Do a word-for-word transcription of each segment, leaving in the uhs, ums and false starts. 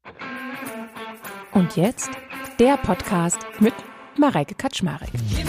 Und jetzt der Podcast mit Mareike Kaczmarek.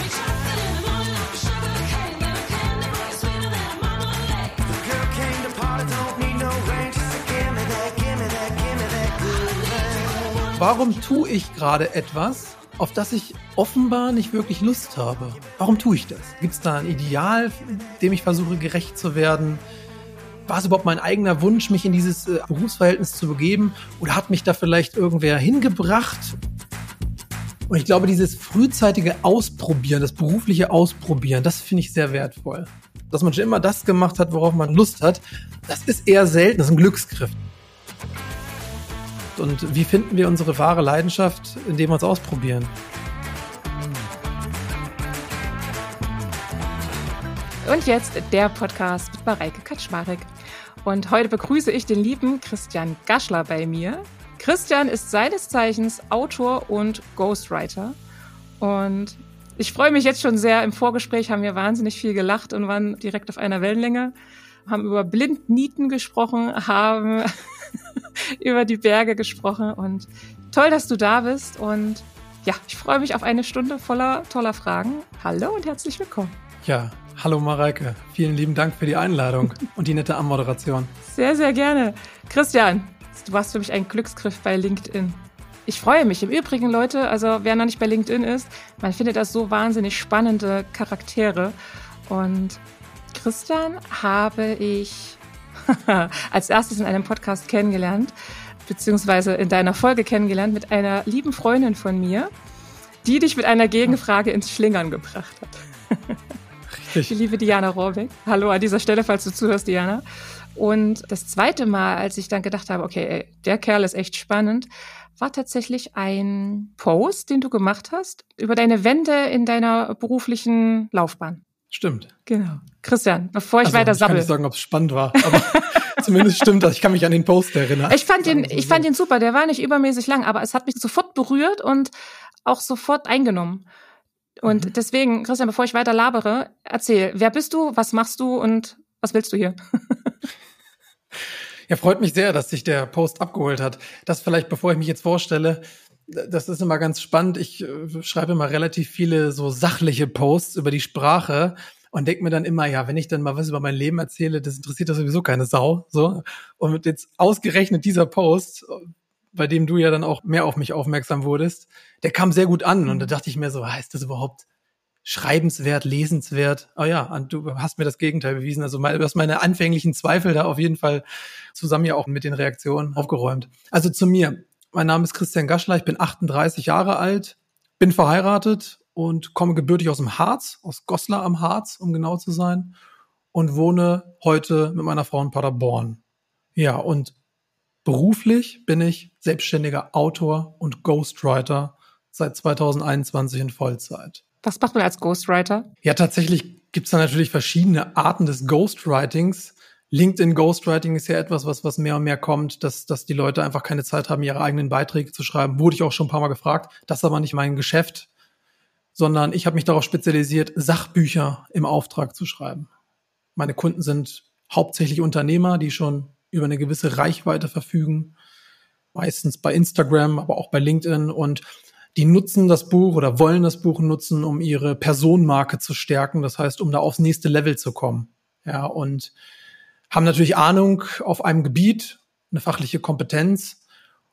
Warum tue ich gerade etwas, auf das ich offenbar nicht wirklich Lust habe? Warum tue ich das? Gibt es da ein Ideal, dem ich versuche gerecht zu werden? War es überhaupt mein eigener Wunsch, mich in dieses äh, Berufsverhältnis zu begeben? Oder hat mich da vielleicht irgendwer hingebracht? Und ich glaube, dieses frühzeitige Ausprobieren, das berufliche Ausprobieren, das finde ich sehr wertvoll. Dass man schon immer das gemacht hat, worauf man Lust hat, das ist eher selten, das ist ein Glücksgriff. Und wie finden wir unsere wahre Leidenschaft, indem wir uns ausprobieren? Und jetzt der Podcast mit Mareike Kaczmarek. Und heute begrüße ich den lieben Christian Gaschler bei mir. Christian ist seines Zeichens Autor und Ghostwriter. Und ich freue mich jetzt schon sehr. Im Vorgespräch haben wir wahnsinnig viel gelacht und waren direkt auf einer Wellenlänge. Haben über Blindnieten gesprochen, haben über die Berge gesprochen. Und toll, dass du da bist. Und ja, ich freue mich auf eine Stunde voller toller Fragen. Hallo und herzlich willkommen. Ja, hallo Mareike. Vielen lieben Dank für die Einladung und die nette Anmoderation. Sehr, sehr gerne. Christian, du warst für mich ein Glücksgriff bei LinkedIn. Ich freue mich. Im Übrigen, Leute, also wer noch nicht bei LinkedIn ist, man findet da so wahnsinnig spannende Charaktere. Und Christian habe ich als erstes in einem Podcast kennengelernt, beziehungsweise in deiner Folge kennengelernt mit einer lieben Freundin von mir, die dich mit einer Gegenfrage ins Schlingern gebracht hat. Richtig. Die liebe Diana Rohrbeck. Hallo an dieser Stelle, falls du zuhörst, Diana. Und das zweite Mal, als ich dann gedacht habe, okay, ey, der Kerl ist echt spannend, war tatsächlich ein Post, den du gemacht hast, über deine Wende in deiner beruflichen Laufbahn. Stimmt. Genau. Christian, bevor ich also, weiter sabbel. Ich kann nicht sagen, ob es spannend war, aber zumindest stimmt das. Ich kann mich an den Post erinnern. Ich fand den, ich fand den super. Der war nicht übermäßig lang, aber es hat mich sofort berührt und auch sofort eingenommen. Und mhm. deswegen, Christian, bevor ich weiter labere, erzähl, wer bist du, was machst du und was willst du hier? Ja, freut mich sehr, dass sich der Post abgeholt hat. Das vielleicht, bevor ich mich jetzt vorstelle, das ist immer ganz spannend. Ich äh, schreibe immer relativ viele so sachliche Posts über die Sprache und denke mir dann immer, ja, wenn ich dann mal was über mein Leben erzähle, das interessiert das sowieso keine Sau. So. Und jetzt ausgerechnet dieser Post, bei dem du ja dann auch mehr auf mich aufmerksam wurdest, der kam sehr gut an. Und da dachte ich mir so, ah, ist das überhaupt schreibenswert, lesenswert? Oh ja, und du hast mir das Gegenteil bewiesen. Also du hast meine anfänglichen Zweifel da auf jeden Fall zusammen ja auch mit den Reaktionen aufgeräumt. Also zu mir. Mein Name ist Christian Gaschler, ich bin achtunddreißig Jahre alt, bin verheiratet und komme gebürtig aus dem Harz, aus Goslar am Harz, um genau zu sein, und wohne heute mit meiner Frau in Paderborn. Ja, und beruflich bin ich selbstständiger Autor und Ghostwriter seit zweitausendeinundzwanzig in Vollzeit. Was macht man als Ghostwriter? Ja, tatsächlich gibt es da natürlich verschiedene Arten des Ghostwritings. LinkedIn Ghostwriting ist ja etwas, was was mehr und mehr kommt, dass dass die Leute einfach keine Zeit haben, ihre eigenen Beiträge zu schreiben. Wurde ich auch schon ein paar Mal gefragt. Das ist aber nicht mein Geschäft, sondern ich habe mich darauf spezialisiert, Sachbücher im Auftrag zu schreiben. Meine Kunden sind hauptsächlich Unternehmer, die schon über eine gewisse Reichweite verfügen, meistens bei Instagram, aber auch bei LinkedIn, und die nutzen das Buch oder wollen das Buch nutzen, um ihre Personenmarke zu stärken, das heißt, um da aufs nächste Level zu kommen. Ja, und haben natürlich Ahnung auf einem Gebiet, eine fachliche Kompetenz,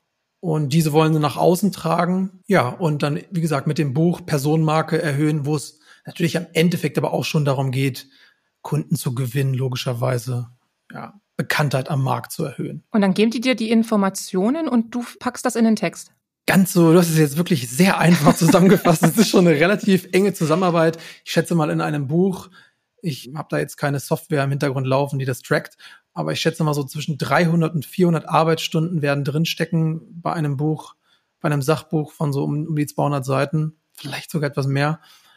und diese wollen sie nach außen tragen. Ja, und dann, wie gesagt, mit dem Buch Personenmarke erhöhen, wo es natürlich am Endeffekt aber auch schon darum geht, Kunden zu gewinnen, logischerweise, ja, Bekanntheit am Markt zu erhöhen. Und dann geben die dir die Informationen und du packst das in den Text. Ganz so, du hast es jetzt wirklich sehr einfach zusammengefasst. Es ist schon eine relativ enge Zusammenarbeit. Ich schätze mal in einem Buch, ich habe da jetzt keine Software im Hintergrund laufen, die das trackt, aber ich schätze mal so zwischen dreihundert und vierhundert Arbeitsstunden werden drinstecken bei einem Buch, bei einem Sachbuch von so um, um die zweihundert Seiten, vielleicht sogar etwas mehr.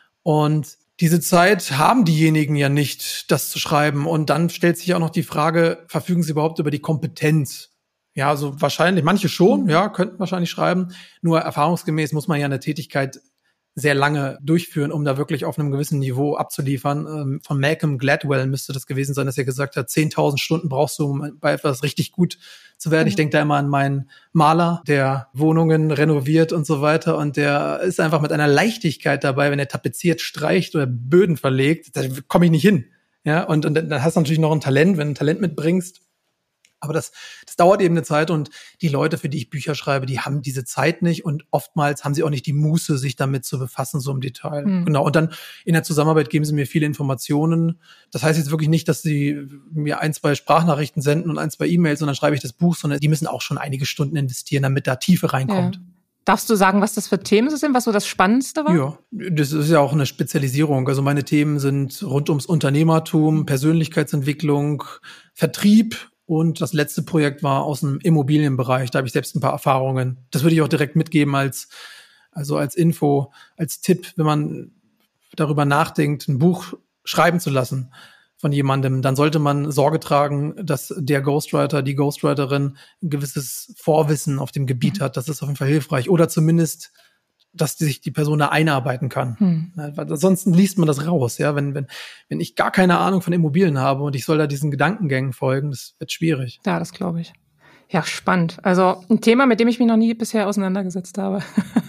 Und diese Zeit haben diejenigen ja nicht, das zu schreiben. Und dann stellt sich auch noch die Frage, verfügen sie überhaupt über die Kompetenz? Ja, also wahrscheinlich, manche schon, ja, könnten wahrscheinlich schreiben. Nur erfahrungsgemäß muss man ja eine Tätigkeit sehr lange durchführen, um da wirklich auf einem gewissen Niveau abzuliefern. Ähm, von Malcolm Gladwell müsste das gewesen sein, dass er gesagt hat, zehntausend Stunden brauchst du, um bei etwas richtig gut zu werden. Mhm. Ich denke da immer an meinen Maler, der Wohnungen renoviert und so weiter. Und der ist einfach mit einer Leichtigkeit dabei, wenn er tapeziert, streicht oder Böden verlegt. Da komme ich nicht hin. Ja, und, und dann hast du natürlich noch ein Talent, wenn du ein Talent mitbringst. Aber das, das dauert eben eine Zeit und die Leute, für die ich Bücher schreibe, die haben diese Zeit nicht und oftmals haben sie auch nicht die Muße, sich damit zu befassen, so im Detail. Mhm. Genau. Und dann in der Zusammenarbeit geben sie mir viele Informationen. Das heißt jetzt wirklich nicht, dass sie mir ein, zwei Sprachnachrichten senden und ein, zwei E-Mails und dann schreibe ich das Buch, sondern die müssen auch schon einige Stunden investieren, damit da Tiefe reinkommt. Ja. Darfst du sagen, was das für Themen sind, was so das Spannendste war? Ja, das ist ja auch eine Spezialisierung. Also meine Themen sind rund ums Unternehmertum, Persönlichkeitsentwicklung, Vertrieb. Und das letzte Projekt war aus dem Immobilienbereich. Da habe ich selbst ein paar Erfahrungen. Das würde ich auch direkt mitgeben als, also als Info, als Tipp, wenn man darüber nachdenkt, ein Buch schreiben zu lassen von jemandem, dann sollte man Sorge tragen, dass der Ghostwriter, die Ghostwriterin ein gewisses Vorwissen auf dem Gebiet hat. Das ist auf jeden Fall hilfreich. Oder zumindest, dass sich die Person da einarbeiten kann. Hm. Weil ansonsten liest man das raus. Ja, wenn, wenn, wenn ich gar keine Ahnung von Immobilien habe und ich soll da diesen Gedankengängen folgen, das wird schwierig. Ja, das glaube ich. Ja, spannend. Also ein Thema, mit dem ich mich noch nie bisher auseinandergesetzt habe.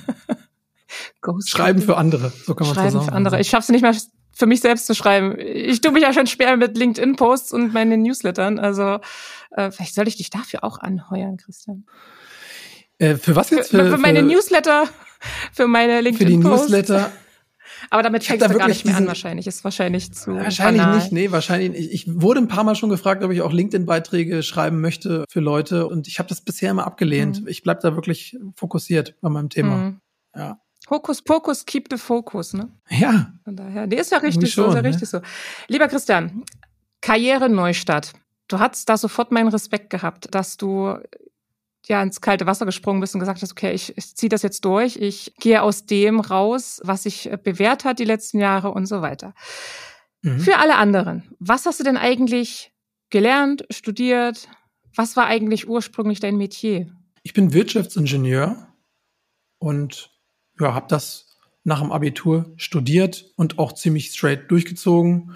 Schreiben für andere, so kann man Schreiben sagen. für andere. Ich schaffe es nicht mal für mich selbst zu schreiben. Ich tue mich ja schon schwer mit LinkedIn-Posts und meinen Newslettern. Also äh, vielleicht soll ich dich dafür auch anheuern, Christian. Äh, für was jetzt? Für, für, für meine für, Newsletter, für meine LinkedIn-Posts. Für die Newsletter. Aber damit fängst du gar nicht mehr an wahrscheinlich. Ist wahrscheinlich zu Wahrscheinlich banal. nicht, nee, wahrscheinlich nicht. Ich wurde ein paar Mal schon gefragt, ob ich auch LinkedIn-Beiträge schreiben möchte für Leute. Und ich habe das bisher immer abgelehnt. Mhm. Ich bleib da wirklich fokussiert bei meinem Thema. Mhm. Ja. Hokus Pokus, keep the focus, ne? Ja. Von daher, nee, ist ja richtig schon, so, ist ja richtig ne? so. Lieber Christian, Karriere Neustart. Du hattest da sofort meinen Respekt gehabt, dass du ja ins kalte Wasser gesprungen bist und gesagt hast, okay, ich, ich ziehe das jetzt durch, ich gehe aus dem raus, was sich bewährt hat die letzten Jahre und so weiter. Mhm. Für alle anderen, was hast du denn eigentlich gelernt, studiert? Was war eigentlich ursprünglich dein Metier? Ich bin Wirtschaftsingenieur und ja, habe das nach dem Abitur studiert und auch ziemlich straight durchgezogen.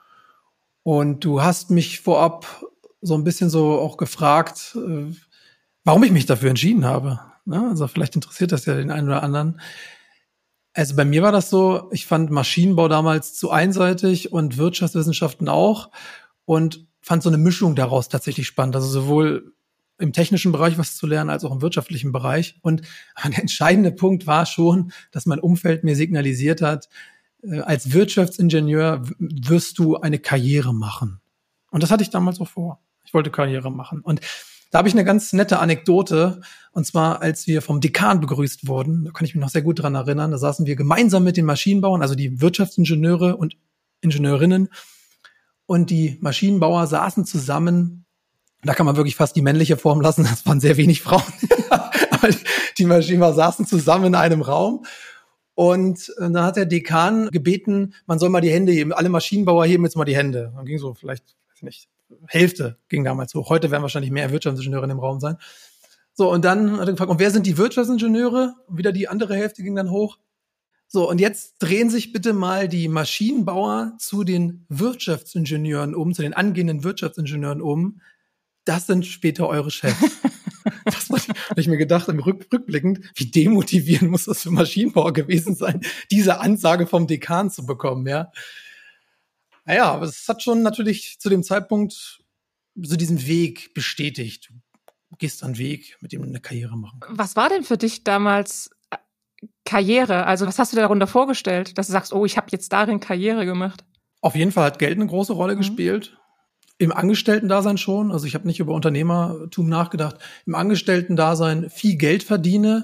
Und du hast mich vorab so ein bisschen so auch gefragt, äh, warum ich mich dafür entschieden habe. Ja, also vielleicht interessiert das ja den einen oder anderen. Also bei mir war das so, ich fand Maschinenbau damals zu einseitig und Wirtschaftswissenschaften auch und fand so eine Mischung daraus tatsächlich spannend. Also sowohl im technischen Bereich was zu lernen, als auch im wirtschaftlichen Bereich. Und der entscheidende Punkt war schon, dass mein Umfeld mir signalisiert hat, äh, als Wirtschaftsingenieur wirst du eine Karriere machen. Und das hatte ich damals auch vor. Ich wollte Karriere machen. Und da habe ich eine ganz nette Anekdote. Und zwar, als wir vom Dekan begrüßt wurden, da kann ich mich noch sehr gut dran erinnern, da saßen wir gemeinsam mit den Maschinenbauern, also die Wirtschaftsingenieure und Ingenieurinnen. Und die Maschinenbauer saßen zusammen. Da kann man wirklich fast die männliche Form lassen. Das waren sehr wenig Frauen. Aber die Maschinenbauer saßen zusammen in einem Raum. Und dann hat der Dekan gebeten, man soll mal die Hände heben. Alle Maschinenbauer heben jetzt mal die Hände. Dann ging so vielleicht, weiß ich nicht, Hälfte ging damals hoch. Heute werden wahrscheinlich mehr Wirtschaftsingenieure im Raum sein. So, und dann hat er gefragt, und wer sind die Wirtschaftsingenieure? Und wieder die andere Hälfte ging dann hoch. So, und jetzt drehen sich bitte mal die Maschinenbauer zu den Wirtschaftsingenieuren um, zu den angehenden Wirtschaftsingenieuren um. Das sind später eure Chefs. Das habe ich mir gedacht, im Rück, rückblickend, wie demotivierend muss das für Maschinenbauer gewesen sein, diese Ansage vom Dekan zu bekommen, ja. Naja, aber es hat schon natürlich zu dem Zeitpunkt so diesen Weg bestätigt. Du gehst einen Weg, mit dem du eine Karriere machen kannst. Was war denn für dich damals Karriere? Also was hast du dir darunter vorgestellt, dass du sagst, oh, ich habe jetzt darin Karriere gemacht? Auf jeden Fall hat Geld eine große Rolle mhm. gespielt. Im Angestellten-Dasein schon, also ich habe nicht über Unternehmertum nachgedacht, im Angestellten-Dasein viel Geld verdiene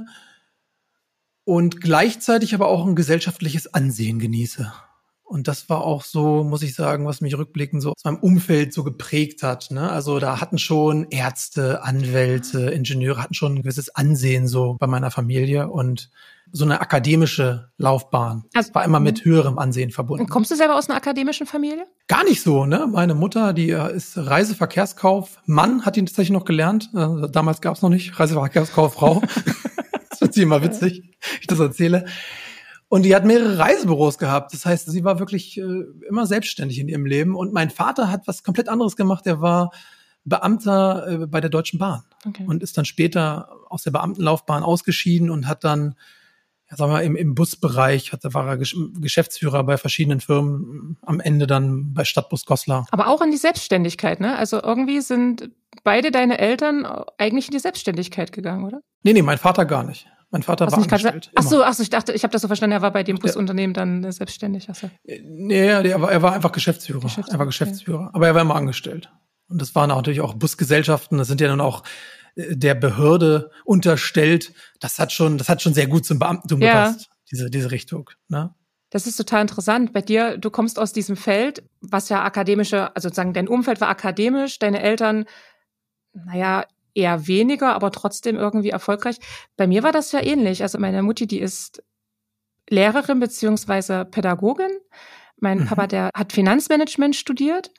und gleichzeitig aber auch ein gesellschaftliches Ansehen genieße. Und das war auch so, muss ich sagen, was mich rückblickend so aus meinem Umfeld so geprägt hat. Ne? Also da hatten schon Ärzte, Anwälte, Ingenieure, hatten schon ein gewisses Ansehen so bei meiner Familie und so eine akademische Laufbahn also, war immer mit höherem Ansehen verbunden. Kommst du selber aus einer akademischen Familie? Gar nicht so, ne? Meine Mutter, die ist Reiseverkehrskaufmann, hat ihn tatsächlich noch gelernt. Damals gab es noch nicht Reiseverkehrskauffrau. Das wird sie immer witzig, ich das erzähle. Und die hat mehrere Reisebüros gehabt. Das heißt, sie war wirklich äh, immer selbstständig in ihrem Leben. Und mein Vater hat was komplett anderes gemacht. Er war Beamter äh, bei der Deutschen Bahn Okay. und ist dann später aus der Beamtenlaufbahn ausgeschieden und hat dann, ja, sagen wir, im, im Busbereich, hat, war er Gesch- Geschäftsführer bei verschiedenen Firmen, am Ende dann bei Stadtbus Goslar. Aber auch in die Selbstständigkeit, ne? Also irgendwie sind beide deine Eltern eigentlich in die Selbstständigkeit gegangen, oder? Nee, nee, mein Vater gar nicht. Mein Vater Hast war du nicht gerade angestellt. Ach so, immer. ach so, ich dachte, ich habe das so verstanden, er war bei dem Busunternehmen dann äh, selbstständig. Ach so. Nee, er war, er war einfach Geschäftsführer. Geschäftsführer, Er war Geschäftsführer. Aber er war immer angestellt. Und das waren natürlich auch Busgesellschaften. Das sind ja dann auch äh, der Behörde unterstellt. Das hat schon, das hat schon sehr gut zum Beamtentum Ja. gepasst. Diese, diese Richtung, ne? Das ist total interessant. Bei dir, du kommst aus diesem Feld, was ja akademische, also sozusagen dein Umfeld war akademisch, deine Eltern, naja, eher weniger, aber trotzdem irgendwie erfolgreich. Bei mir war das ja ähnlich. Also meine Mutti, die ist Lehrerin beziehungsweise Pädagogin. Mein Mhm. Papa, der hat Finanzmanagement studiert.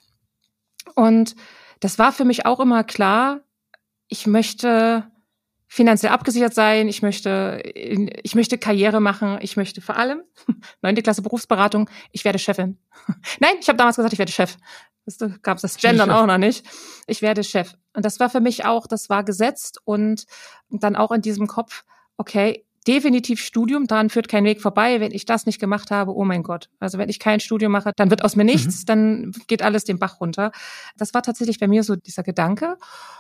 Und das war für mich auch immer klar, ich möchte finanziell abgesichert sein, ich möchte, ich möchte Karriere machen, ich möchte vor allem, neunte Klasse Berufsberatung, ich werde Chefin. Nein, ich habe damals gesagt, ich werde Chef. Das gab es das Gendern auch noch nicht. Ich werde Chef. Und das war für mich auch, das war gesetzt und dann auch in diesem Kopf, okay, definitiv Studium, daran führt kein Weg vorbei. Wenn ich das nicht gemacht habe, oh mein Gott. Also wenn ich kein Studium mache, dann wird aus mir nichts, mhm. dann geht alles den Bach runter. Das war tatsächlich bei mir so dieser Gedanke.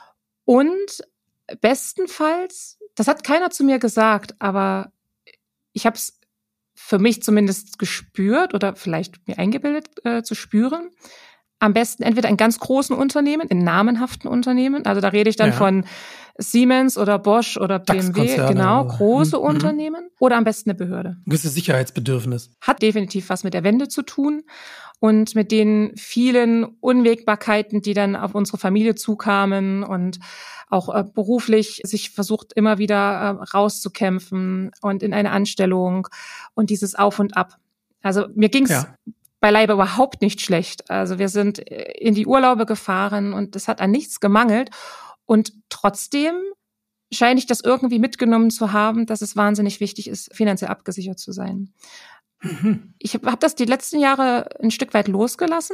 Und bestenfalls, das hat keiner zu mir gesagt, aber ich habe es für mich zumindest gespürt oder vielleicht mir eingebildet äh, zu spüren. Am besten entweder in ganz großen Unternehmen, in namenhaften Unternehmen. Also da rede ich dann ja. von Siemens oder Bosch oder B M W, genau, oder? große mhm. Unternehmen. Oder am besten eine Behörde. Ein gewisses Sicherheitsbedürfnis. Hat definitiv was mit der Wende zu tun und mit den vielen Unwägbarkeiten, die dann auf unsere Familie zukamen und auch äh, beruflich sich versucht immer wieder äh, rauszukämpfen und in eine Anstellung und dieses Auf und Ab. Also mir ging's ja. beileibe überhaupt nicht schlecht. Also wir sind in die Urlaube gefahren und es hat an nichts gemangelt. Und trotzdem scheine ich das irgendwie mitgenommen zu haben, dass es wahnsinnig wichtig ist, finanziell abgesichert zu sein. Mhm. Ich habe hab das die letzten Jahre ein Stück weit losgelassen,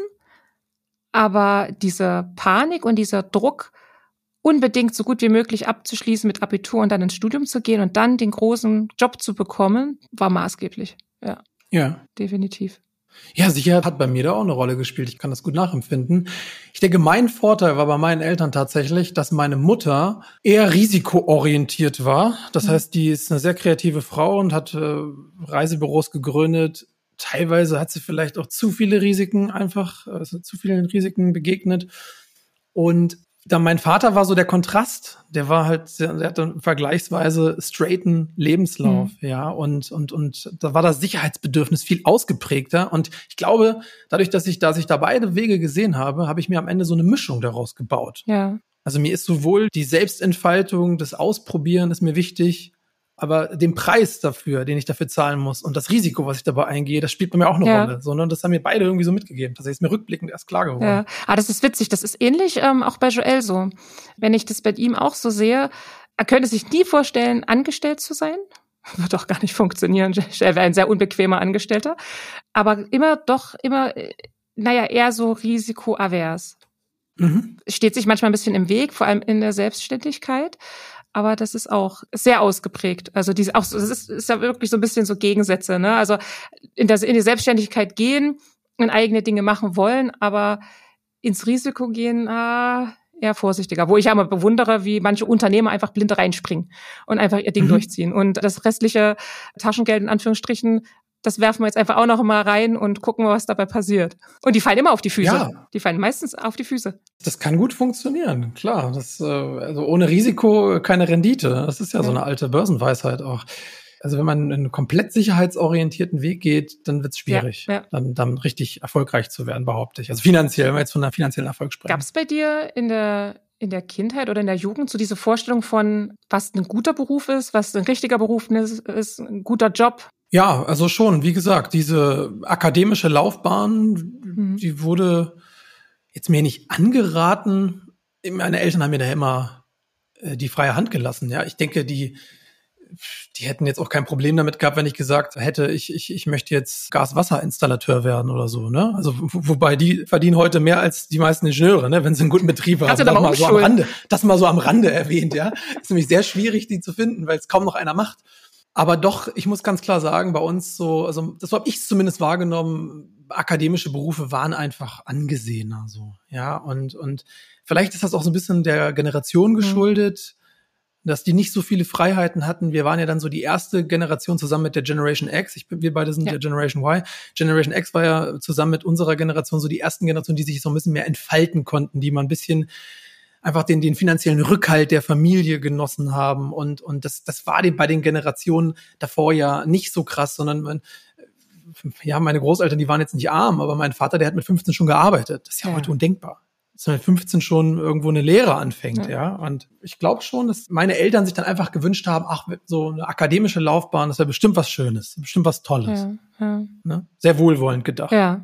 aber diese Panik und dieser Druck, unbedingt so gut wie möglich abzuschließen mit Abitur und dann ins Studium zu gehen und dann den großen Job zu bekommen, war maßgeblich. Ja, ja. Definitiv. Ja, Sicherheit hat bei mir da auch eine Rolle gespielt. Ich kann das gut nachempfinden. Ich denke, mein Vorteil war bei meinen Eltern tatsächlich, dass meine Mutter eher risikoorientiert war. Das mhm. heißt, die ist eine sehr kreative Frau und hat äh, Reisebüros gegründet. Teilweise hat sie vielleicht auch zu viele Risiken einfach, also zu vielen Risiken begegnet. Und dann mein Vater war so der Kontrast. Der war halt, der hatte einen vergleichsweise straighten Lebenslauf, mhm. ja, und und und da war das Sicherheitsbedürfnis viel ausgeprägter. Und ich glaube, dadurch, dass ich, dass ich da beide Wege gesehen habe, habe ich mir am Ende so eine Mischung daraus gebaut. Ja. Also mir ist sowohl die Selbstentfaltung, das Ausprobieren ist mir wichtig, aber den Preis dafür, den ich dafür zahlen muss und das Risiko, was ich dabei eingehe, das spielt bei mir auch eine ja. Rolle. Sondern das haben mir beide irgendwie so mitgegeben. Das ist mir rückblickend erst klar geworden. Ja, ah, das ist witzig. Das ist ähnlich ähm, auch bei Joel so. Wenn ich das bei ihm auch so sehe, er könnte sich nie vorstellen, angestellt zu sein. Wird doch gar nicht funktionieren. Er wäre ein sehr unbequemer Angestellter. Aber immer doch, immer, naja, eher so risikoavers. Mhm. Steht sich manchmal ein bisschen im Weg, vor allem in der Selbstständigkeit. Aber das ist auch sehr ausgeprägt. Also diese auch, es ist, ist ja wirklich so ein bisschen so Gegensätze, ne? Also in, das, in die Selbstständigkeit gehen und eigene Dinge machen wollen, aber ins Risiko gehen, ah, eher vorsichtiger. Wo ich ja immer bewundere, wie manche Unternehmer einfach blind reinspringen und einfach ihr Ding mhm. durchziehen. Und das restliche Taschengeld in Anführungsstrichen, das werfen wir jetzt einfach auch noch mal rein und gucken, was dabei passiert. Und die fallen immer auf die Füße. Ja. Die fallen meistens auf die Füße. Das kann gut funktionieren, klar. Das, also ohne Risiko keine Rendite. Das ist ja, ja so eine alte Börsenweisheit auch. Also wenn man einen komplett sicherheitsorientierten Weg geht, dann wird es schwierig, ja, ja. Dann, dann richtig erfolgreich zu werden, behaupte ich. Also finanziell, wenn wir jetzt von einer finanziellen Erfolg sprechen. Gab es bei dir in der in der Kindheit oder in der Jugend so diese Vorstellung von, was ein guter Beruf ist, was ein richtiger Beruf ist, ist ein guter Job? Ja, also schon, wie gesagt, diese akademische Laufbahn, mhm. die wurde jetzt mir nicht angeraten. Meine Eltern haben mir da immer äh, die freie Hand gelassen. Ja, ich denke, die die hätten jetzt auch kein Problem damit gehabt, wenn ich gesagt hätte, ich ich ich möchte jetzt Gas-Wasser-Installateur werden oder so, ne? Also wo, wobei die verdienen heute mehr als die meisten Ingenieure, ne? Wenn sie einen guten Betrieb haben. Kannst du da mal so am Rande, das mal so am Rande erwähnt, ja? Ist nämlich sehr schwierig, die zu finden, weil es kaum noch einer macht. Aber doch, ich muss ganz klar sagen, bei uns so, also das habe ich zumindest wahrgenommen, akademische Berufe waren einfach angesehener, so, ja? Und und vielleicht ist das auch so ein bisschen der Generation geschuldet. Mhm. Dass die nicht so viele Freiheiten hatten. Wir waren ja dann so die erste Generation zusammen mit der Generation X. Ich bin, wir beide sind ja. der Generation Y. Generation X war ja zusammen mit unserer Generation so die ersten Generationen, die sich so ein bisschen mehr entfalten konnten, die mal ein bisschen einfach den, den finanziellen Rückhalt der Familie genossen haben. Und, und das, das war den, bei den Generationen davor ja nicht so krass, sondern man, ja, meine Großeltern, die waren jetzt nicht arm, aber mein Vater, der hat mit fünfzehn schon gearbeitet. Das ist ja, ja. heute undenkbar. Dass man mit fünfzehn schon irgendwo eine Lehre anfängt, ja. ja. Und ich glaube schon, dass meine Eltern sich dann einfach gewünscht haben, ach, so eine akademische Laufbahn, das wäre bestimmt was Schönes, bestimmt was Tolles. Ja, ja. Ne? Sehr wohlwollend gedacht. Ja.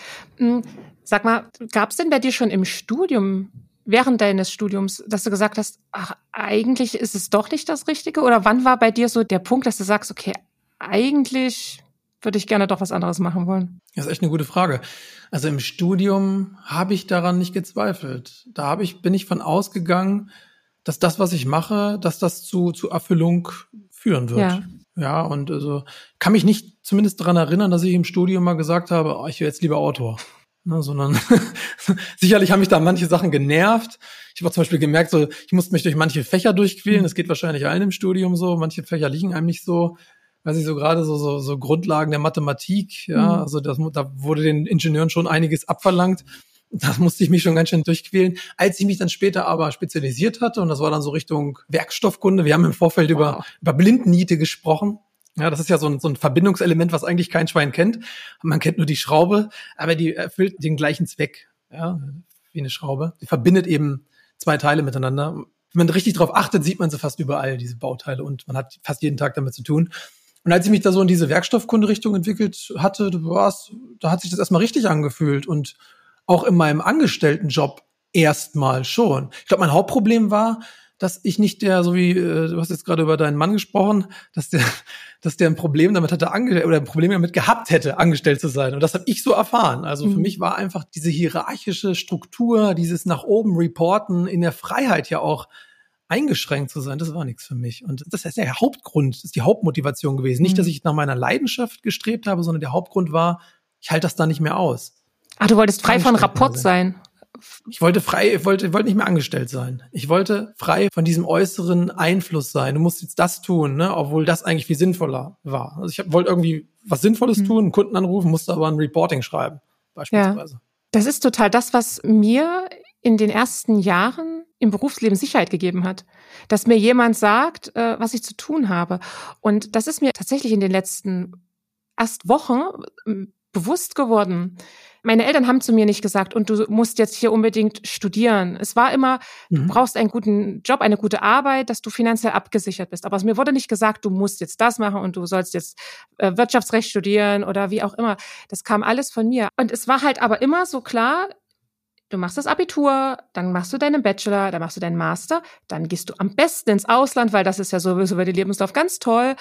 Sag mal, gab es denn bei dir schon im Studium, während deines Studiums, dass du gesagt hast, ach, eigentlich ist es doch nicht das Richtige? Oder wann war bei dir so der Punkt, dass du sagst, okay, eigentlich würde ich gerne doch was anderes machen wollen? Das ist echt eine gute Frage. Also im Studium habe ich daran nicht gezweifelt. Da habe ich, bin ich von ausgegangen, dass das, was ich mache, dass das zu, zu Erfüllung führen wird. Ja. Ja, und also kann mich nicht zumindest daran erinnern, dass ich im Studium mal gesagt habe, oh, ich wäre jetzt lieber Autor. Ne, sondern sicherlich haben mich da manche Sachen genervt. Ich habe zum Beispiel gemerkt, so ich musste mich durch manche Fächer durchquälen. Das geht wahrscheinlich allen im Studium so. Manche Fächer liegen einem nicht so. Weiß ich so gerade so, so, so Grundlagen der Mathematik, ja, mhm. also das, da wurde den Ingenieuren schon einiges abverlangt. Das musste ich mich schon ganz schön durchquälen. Als ich mich dann später aber spezialisiert hatte, und das war dann so Richtung Werkstoffkunde, wir haben im Vorfeld wow. über, über Blindniete gesprochen. Ja, das ist ja so ein, so ein Verbindungselement, was eigentlich kein Schwein kennt. Man kennt nur die Schraube, aber die erfüllt den gleichen Zweck, ja, wie eine Schraube. Die verbindet eben zwei Teile miteinander. Wenn man richtig drauf achtet, sieht man sie fast überall, diese Bauteile, und man hat fast jeden Tag damit zu tun. Und als ich mich da so in diese Werkstoffkunde-Richtung entwickelt hatte, war's, da hat sich das erstmal richtig angefühlt. Und auch in meinem Angestelltenjob erstmal schon. Ich glaube, mein Hauptproblem war, dass ich nicht der, so wie, äh, du hast jetzt gerade über deinen Mann gesprochen, dass der, dass der ein Problem damit hatte, ange- oder ein Problem damit gehabt hätte, angestellt zu sein. Und das habe ich so erfahren. Also mhm. für mich war einfach diese hierarchische Struktur, dieses nach oben Reporten in der Freiheit ja auch eingeschränkt zu sein, das war nichts für mich. Und das ist der Hauptgrund, das ist die Hauptmotivation gewesen. Mhm. Nicht, dass ich nach meiner Leidenschaft gestrebt habe, sondern der Hauptgrund war, ich halte das da nicht mehr aus. Ach, du wolltest frei von Rapport sein. Ich wollte frei, ich wollte, ich wollte nicht mehr angestellt sein. Ich wollte frei von diesem äußeren Einfluss sein. Du musst jetzt das tun, ne, obwohl das eigentlich viel sinnvoller war. Also ich wollte irgendwie was Sinnvolles mhm. tun, einen Kunden anrufen, musste aber ein Reporting schreiben, beispielsweise. Ja. Das ist total das, was mir in den ersten Jahren im Berufsleben Sicherheit gegeben hat. Dass mir jemand sagt, äh, was ich zu tun habe. Und das ist mir tatsächlich in den letzten erst Wochen äh, bewusst geworden. Meine Eltern haben zu mir nicht gesagt, und du musst jetzt hier unbedingt studieren. Es war immer, mhm. du brauchst einen guten Job, eine gute Arbeit, dass du finanziell abgesichert bist. Aber es mir wurde nicht gesagt, du musst jetzt das machen und du sollst jetzt äh, Wirtschaftsrecht studieren oder wie auch immer. Das kam alles von mir. Und es war halt aber immer so klar, du machst das Abitur, dann machst du deinen Bachelor, dann machst du deinen Master, dann gehst du am besten ins Ausland, weil das ist ja sowieso bei dem Lebenslauf ganz toll.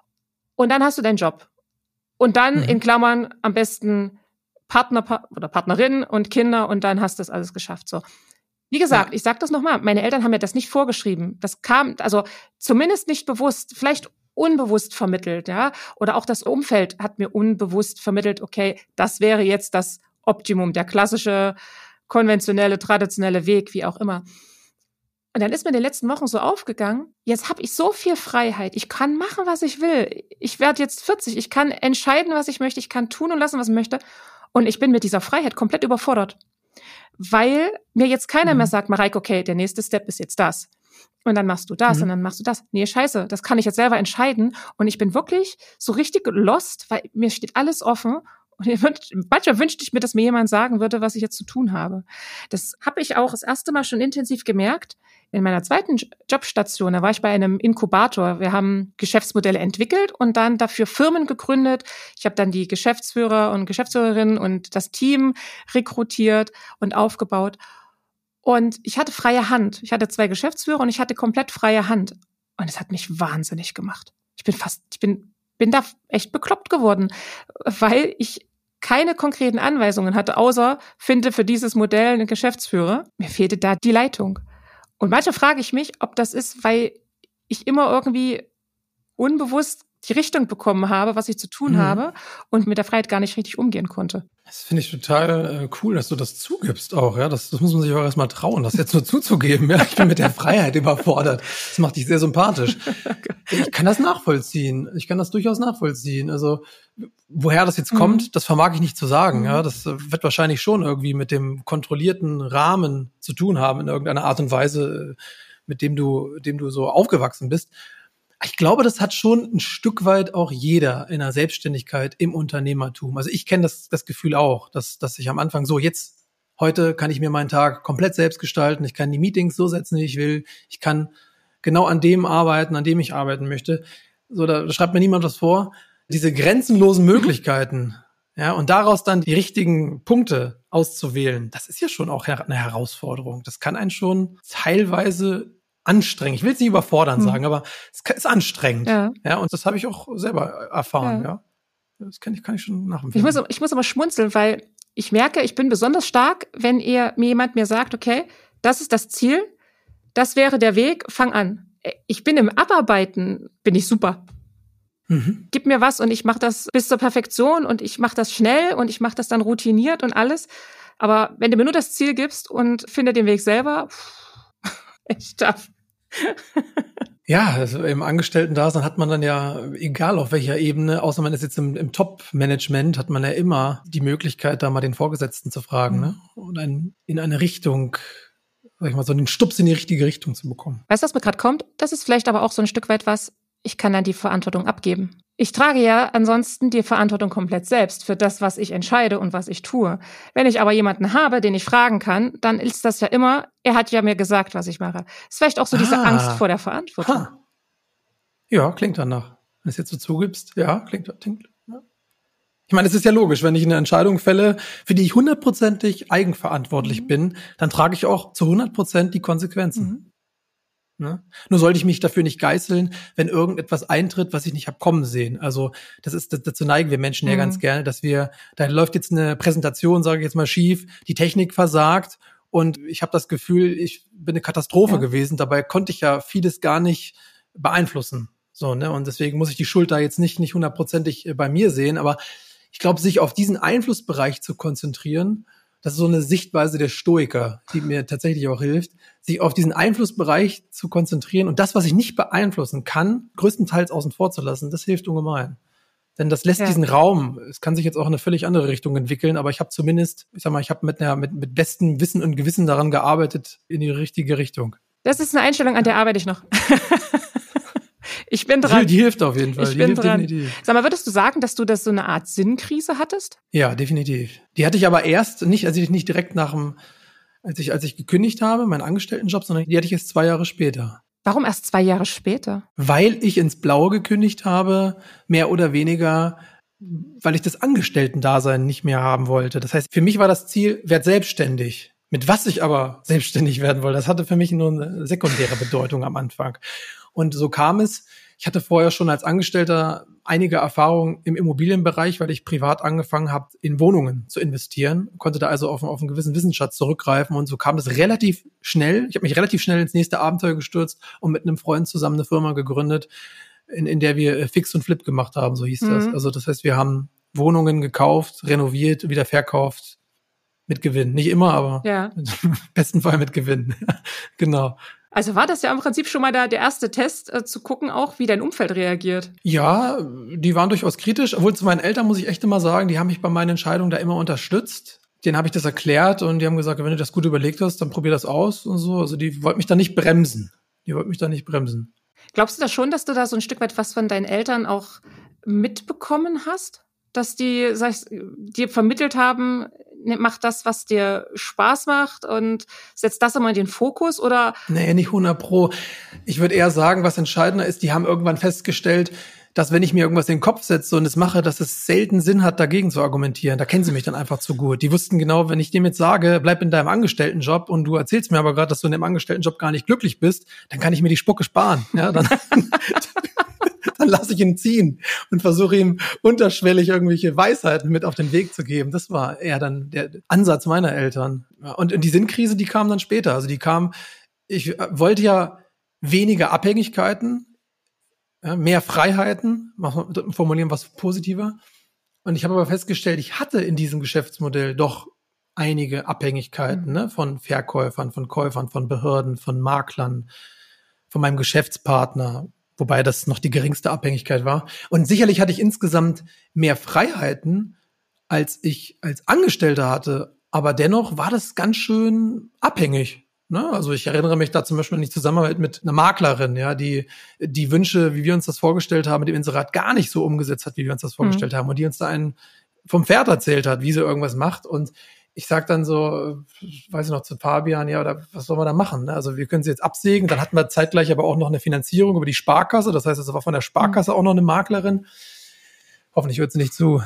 Und dann hast du deinen Job. Und dann, mhm. in Klammern, am besten Partner pa- oder Partnerin und Kinder, und dann hast du das alles geschafft. So. Wie gesagt, ja. ich sag das nochmal, meine Eltern haben mir das nicht vorgeschrieben. Das kam, also zumindest nicht bewusst, vielleicht unbewusst vermittelt, ja. Oder auch das Umfeld hat mir unbewusst vermittelt, okay, das wäre jetzt das Optimum, der klassische, konventionelle, traditionelle Weg, wie auch immer. Und dann ist mir in den letzten Wochen so aufgegangen, jetzt habe ich so viel Freiheit, ich kann machen, was ich will. Ich werde jetzt vierzig, ich kann entscheiden, was ich möchte, ich kann tun und lassen, was ich möchte. Und ich bin mit dieser Freiheit komplett überfordert. Weil mir jetzt keiner mhm. mehr sagt, Mareike, okay, der nächste Step ist jetzt das. Und dann machst du das mhm. und dann machst du das. Nee, scheiße, das kann ich jetzt selber entscheiden. Und ich bin wirklich so richtig lost, weil mir steht alles offen. Und manchmal wünschte ich mir, dass mir jemand sagen würde, was ich jetzt zu tun habe. Das habe ich auch das erste Mal schon intensiv gemerkt. In meiner zweiten Jobstation, da war ich bei einem Inkubator. Wir haben Geschäftsmodelle entwickelt und dann dafür Firmen gegründet. Ich habe dann die Geschäftsführer und Geschäftsführerinnen und das Team rekrutiert und aufgebaut. Und ich hatte freie Hand. Ich hatte zwei Geschäftsführer und ich hatte komplett freie Hand. Und es hat mich wahnsinnig gemacht. Ich bin fast, ich bin, bin da echt bekloppt geworden, weil ich keine konkreten Anweisungen hatte, außer finde für dieses Modell einen Geschäftsführer. Mir fehlte da die Leitung. Und manchmal frage ich mich, ob das ist, weil ich immer irgendwie unbewusst die Richtung bekommen habe, was ich zu tun mhm. habe und mit der Freiheit gar nicht richtig umgehen konnte. Das finde ich total äh, cool, dass du das zugibst auch. Ja, das, das muss man sich auch erstmal trauen, das jetzt nur zuzugeben. Ja, ich bin mit der Freiheit überfordert. Das macht dich sehr sympathisch. Ich kann das nachvollziehen. Ich kann das durchaus nachvollziehen. Also woher das jetzt mhm. kommt, das vermag ich nicht zu sagen. Mhm. Ja, das wird wahrscheinlich schon irgendwie mit dem kontrollierten Rahmen zu tun haben in irgendeiner Art und Weise, mit dem du, dem du so aufgewachsen bist. Ich glaube, das hat schon ein Stück weit auch jeder in der Selbstständigkeit im Unternehmertum. Also ich kenne das, das Gefühl auch, dass, dass ich am Anfang so, jetzt, heute kann ich mir meinen Tag komplett selbst gestalten. Ich kann die Meetings so setzen, wie ich will. Ich kann genau an dem arbeiten, an dem ich arbeiten möchte. So, da, da schreibt mir niemand was vor. Diese grenzenlosen Möglichkeiten, ja, und daraus dann die richtigen Punkte auszuwählen, das ist ja schon auch eine Herausforderung. Das kann einen schon teilweise anstrengend. Ich will es nicht überfordern hm. sagen, aber es ist anstrengend. Ja. ja, und das habe ich auch selber erfahren. Ja, ja. Das kann ich, kann ich schon nachempfinden. Ich muss, ich muss aber schmunzeln, weil ich merke, ich bin besonders stark, wenn ihr, mir jemand mir sagt, okay, das ist das Ziel, das wäre der Weg, fang an. Ich bin im Abarbeiten, bin ich super. Mhm. Gib mir was und ich mache das bis zur Perfektion und ich mache das schnell und ich mache das dann routiniert und alles. Aber wenn du mir nur das Ziel gibst und finde den Weg selber, pff, echt tough. Ja, also im Angestellten-Dasein hat man dann ja, egal auf welcher Ebene, außer man ist jetzt im, im Top-Management, hat man ja immer die Möglichkeit, da mal den Vorgesetzten zu fragen, mhm. ne? Und ein, in eine Richtung, sag ich mal, so einen Stups in die richtige Richtung zu bekommen. Weißt du, was mir gerade kommt? Das ist vielleicht aber auch so ein Stück weit was, ich kann dann die Verantwortung abgeben. Ich trage ja ansonsten die Verantwortung komplett selbst für das, was ich entscheide und was ich tue. Wenn ich aber jemanden habe, den ich fragen kann, dann ist das ja immer, er hat ja mir gesagt, was ich mache. Ist vielleicht auch so diese ah. Angst vor der Verantwortung. Ha. Ja, klingt danach. Wenn du es jetzt so zugibst, ja, klingt, klingt ja. Ich meine, es ist ja logisch, wenn ich eine Entscheidung fälle, für die ich hundertprozentig eigenverantwortlich mhm. bin, dann trage ich auch zu hundert Prozent die Konsequenzen. Mhm. Ne? Nur sollte ich mich dafür nicht geißeln, wenn irgendetwas eintritt, was ich nicht hab kommen sehen. Also das ist, das, dazu neigen wir Menschen mhm. ja ganz gerne, dass wir, da läuft jetzt eine Präsentation, sage ich jetzt mal schief, die Technik versagt und ich habe das Gefühl, ich bin eine Katastrophe ja. gewesen. Dabei konnte ich ja vieles gar nicht beeinflussen. So, ne? Und deswegen muss ich die Schuld da jetzt nicht nicht hundertprozentig bei mir sehen. Aber ich glaube, sich auf diesen Einflussbereich zu konzentrieren, das ist so eine Sichtweise der Stoiker, die mir tatsächlich auch hilft, sich auf diesen Einflussbereich zu konzentrieren und das, was ich nicht beeinflussen kann, größtenteils außen vor zu lassen, das hilft ungemein. Denn das lässt ja. diesen Raum, es kann sich jetzt auch in eine völlig andere Richtung entwickeln, aber ich habe zumindest, ich sag mal, ich habe mit einer mit, mit bestem Wissen und Gewissen daran gearbeitet in die richtige Richtung. Das ist eine Einstellung, an der arbeite ich noch. Ich bin dran. Die, die hilft auf jeden Fall. Ich die bin hilft dran. Definitiv. Sag mal, würdest du sagen, dass du das so eine Art Sinnkrise hattest? Ja, definitiv. Die hatte ich aber erst nicht, also nicht direkt nach dem, als ich, als ich gekündigt habe, meinen Angestelltenjob, sondern die hatte ich erst zwei Jahre später. Warum erst zwei Jahre später? Weil ich ins Blaue gekündigt habe, mehr oder weniger, weil ich das Angestellten-Dasein nicht mehr haben wollte. Das heißt, für mich war das Ziel, werd selbstständig. Mit was ich aber selbstständig werden wollte, das hatte für mich nur eine sekundäre Bedeutung am Anfang. Und so kam es. Ich hatte vorher schon als Angestellter einige Erfahrungen im Immobilienbereich, weil ich privat angefangen habe, in Wohnungen zu investieren. Konnte da also auf, auf einen gewissen Wissensschatz zurückgreifen. Und so kam es relativ schnell. Ich habe mich relativ schnell ins nächste Abenteuer gestürzt und mit einem Freund zusammen eine Firma gegründet, in, in der wir Fix und Flip gemacht haben, so hieß mhm. das. Also das heißt, wir haben Wohnungen gekauft, renoviert, wieder verkauft. Mit Gewinn. Nicht immer, aber ja. im besten Fall mit Gewinn. Genau. Also war das ja im Prinzip schon mal da der erste Test, äh, zu gucken auch, wie dein Umfeld reagiert. Ja, die waren durchaus kritisch. Obwohl zu meinen Eltern muss ich echt immer sagen, die haben mich bei meinen Entscheidungen da immer unterstützt. Denen habe ich das erklärt und die haben gesagt, wenn du das gut überlegt hast, dann probier das aus und so. Also die wollten mich da nicht bremsen. Die wollten mich da nicht bremsen. Glaubst du da schon, dass du da so ein Stück weit was von deinen Eltern auch mitbekommen hast? Dass die, sag ich, dir vermittelt haben, mach das, was dir Spaß macht und setz das immer in den Fokus, oder? Nee, nicht hundert Pro. Ich würde eher sagen, was entscheidender ist, die haben irgendwann festgestellt, dass wenn ich mir irgendwas in den Kopf setze und es mache, dass es selten Sinn hat, dagegen zu argumentieren. Da kennen sie mich dann einfach zu gut. Die wussten genau, wenn ich dem jetzt sage, bleib in deinem Angestelltenjob und du erzählst mir aber gerade, dass du in dem Angestelltenjob gar nicht glücklich bist, dann kann ich mir die Spucke sparen. Ja, dann dann lasse ich ihn ziehen und versuche ihm unterschwellig irgendwelche Weisheiten mit auf den Weg zu geben. Das war eher dann der Ansatz meiner Eltern. Und die Sinnkrise, die kam dann später. Also die kam, ich wollte ja weniger Abhängigkeiten, ja, mehr Freiheiten, formulieren was positiver. Und ich habe aber festgestellt, ich hatte in diesem Geschäftsmodell doch einige Abhängigkeiten, mhm. ne, von Verkäufern, von Käufern, von Behörden, von Maklern, von meinem Geschäftspartner, wobei das noch die geringste Abhängigkeit war. Und sicherlich hatte ich insgesamt mehr Freiheiten, als ich als Angestellter hatte. Aber dennoch war das ganz schön abhängig. Ne? Also ich erinnere mich da zum Beispiel an die Zusammenarbeit mit einer Maklerin, ja, die die Wünsche, wie wir uns das vorgestellt haben, mit dem Inserat gar nicht so umgesetzt hat, wie wir uns das vorgestellt mhm. haben. Und die uns da einen vom Pferd erzählt hat, wie sie irgendwas macht. Und ich sag dann so, weiß ich noch, zu Fabian, ja, oder was soll man da machen? Also wir können sie jetzt absägen. Dann hatten wir zeitgleich aber auch noch eine Finanzierung über die Sparkasse. Das heißt, es war von der Sparkasse auch noch eine Maklerin. Hoffentlich hört sie nicht zu.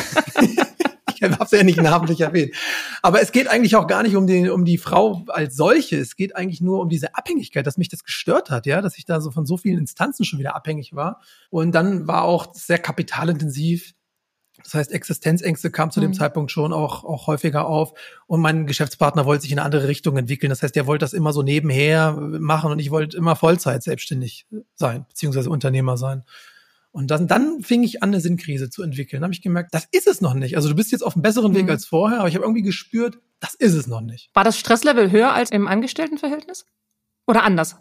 Ich habe sie ja nicht namentlich erwähnt. Aber es geht eigentlich auch gar nicht um die, um die Frau als solche. Es geht eigentlich nur um diese Abhängigkeit, dass mich das gestört hat, ja, dass ich da so von so vielen Instanzen schon wieder abhängig war. Und dann war auch sehr kapitalintensiv. Das heißt, Existenzängste kamen zu dem mhm. Zeitpunkt schon auch, auch häufiger auf. Und mein Geschäftspartner wollte sich in eine andere Richtung entwickeln. Das heißt, der wollte das immer so nebenher machen und ich wollte immer Vollzeit selbstständig sein, beziehungsweise Unternehmer sein. Und dann, dann fing ich an, eine Sinnkrise zu entwickeln. Da habe ich gemerkt, das ist es noch nicht. Also du bist jetzt auf einem besseren mhm. Weg als vorher, aber ich habe irgendwie gespürt, das ist es noch nicht. War das Stresslevel höher als im Angestelltenverhältnis? Oder anders?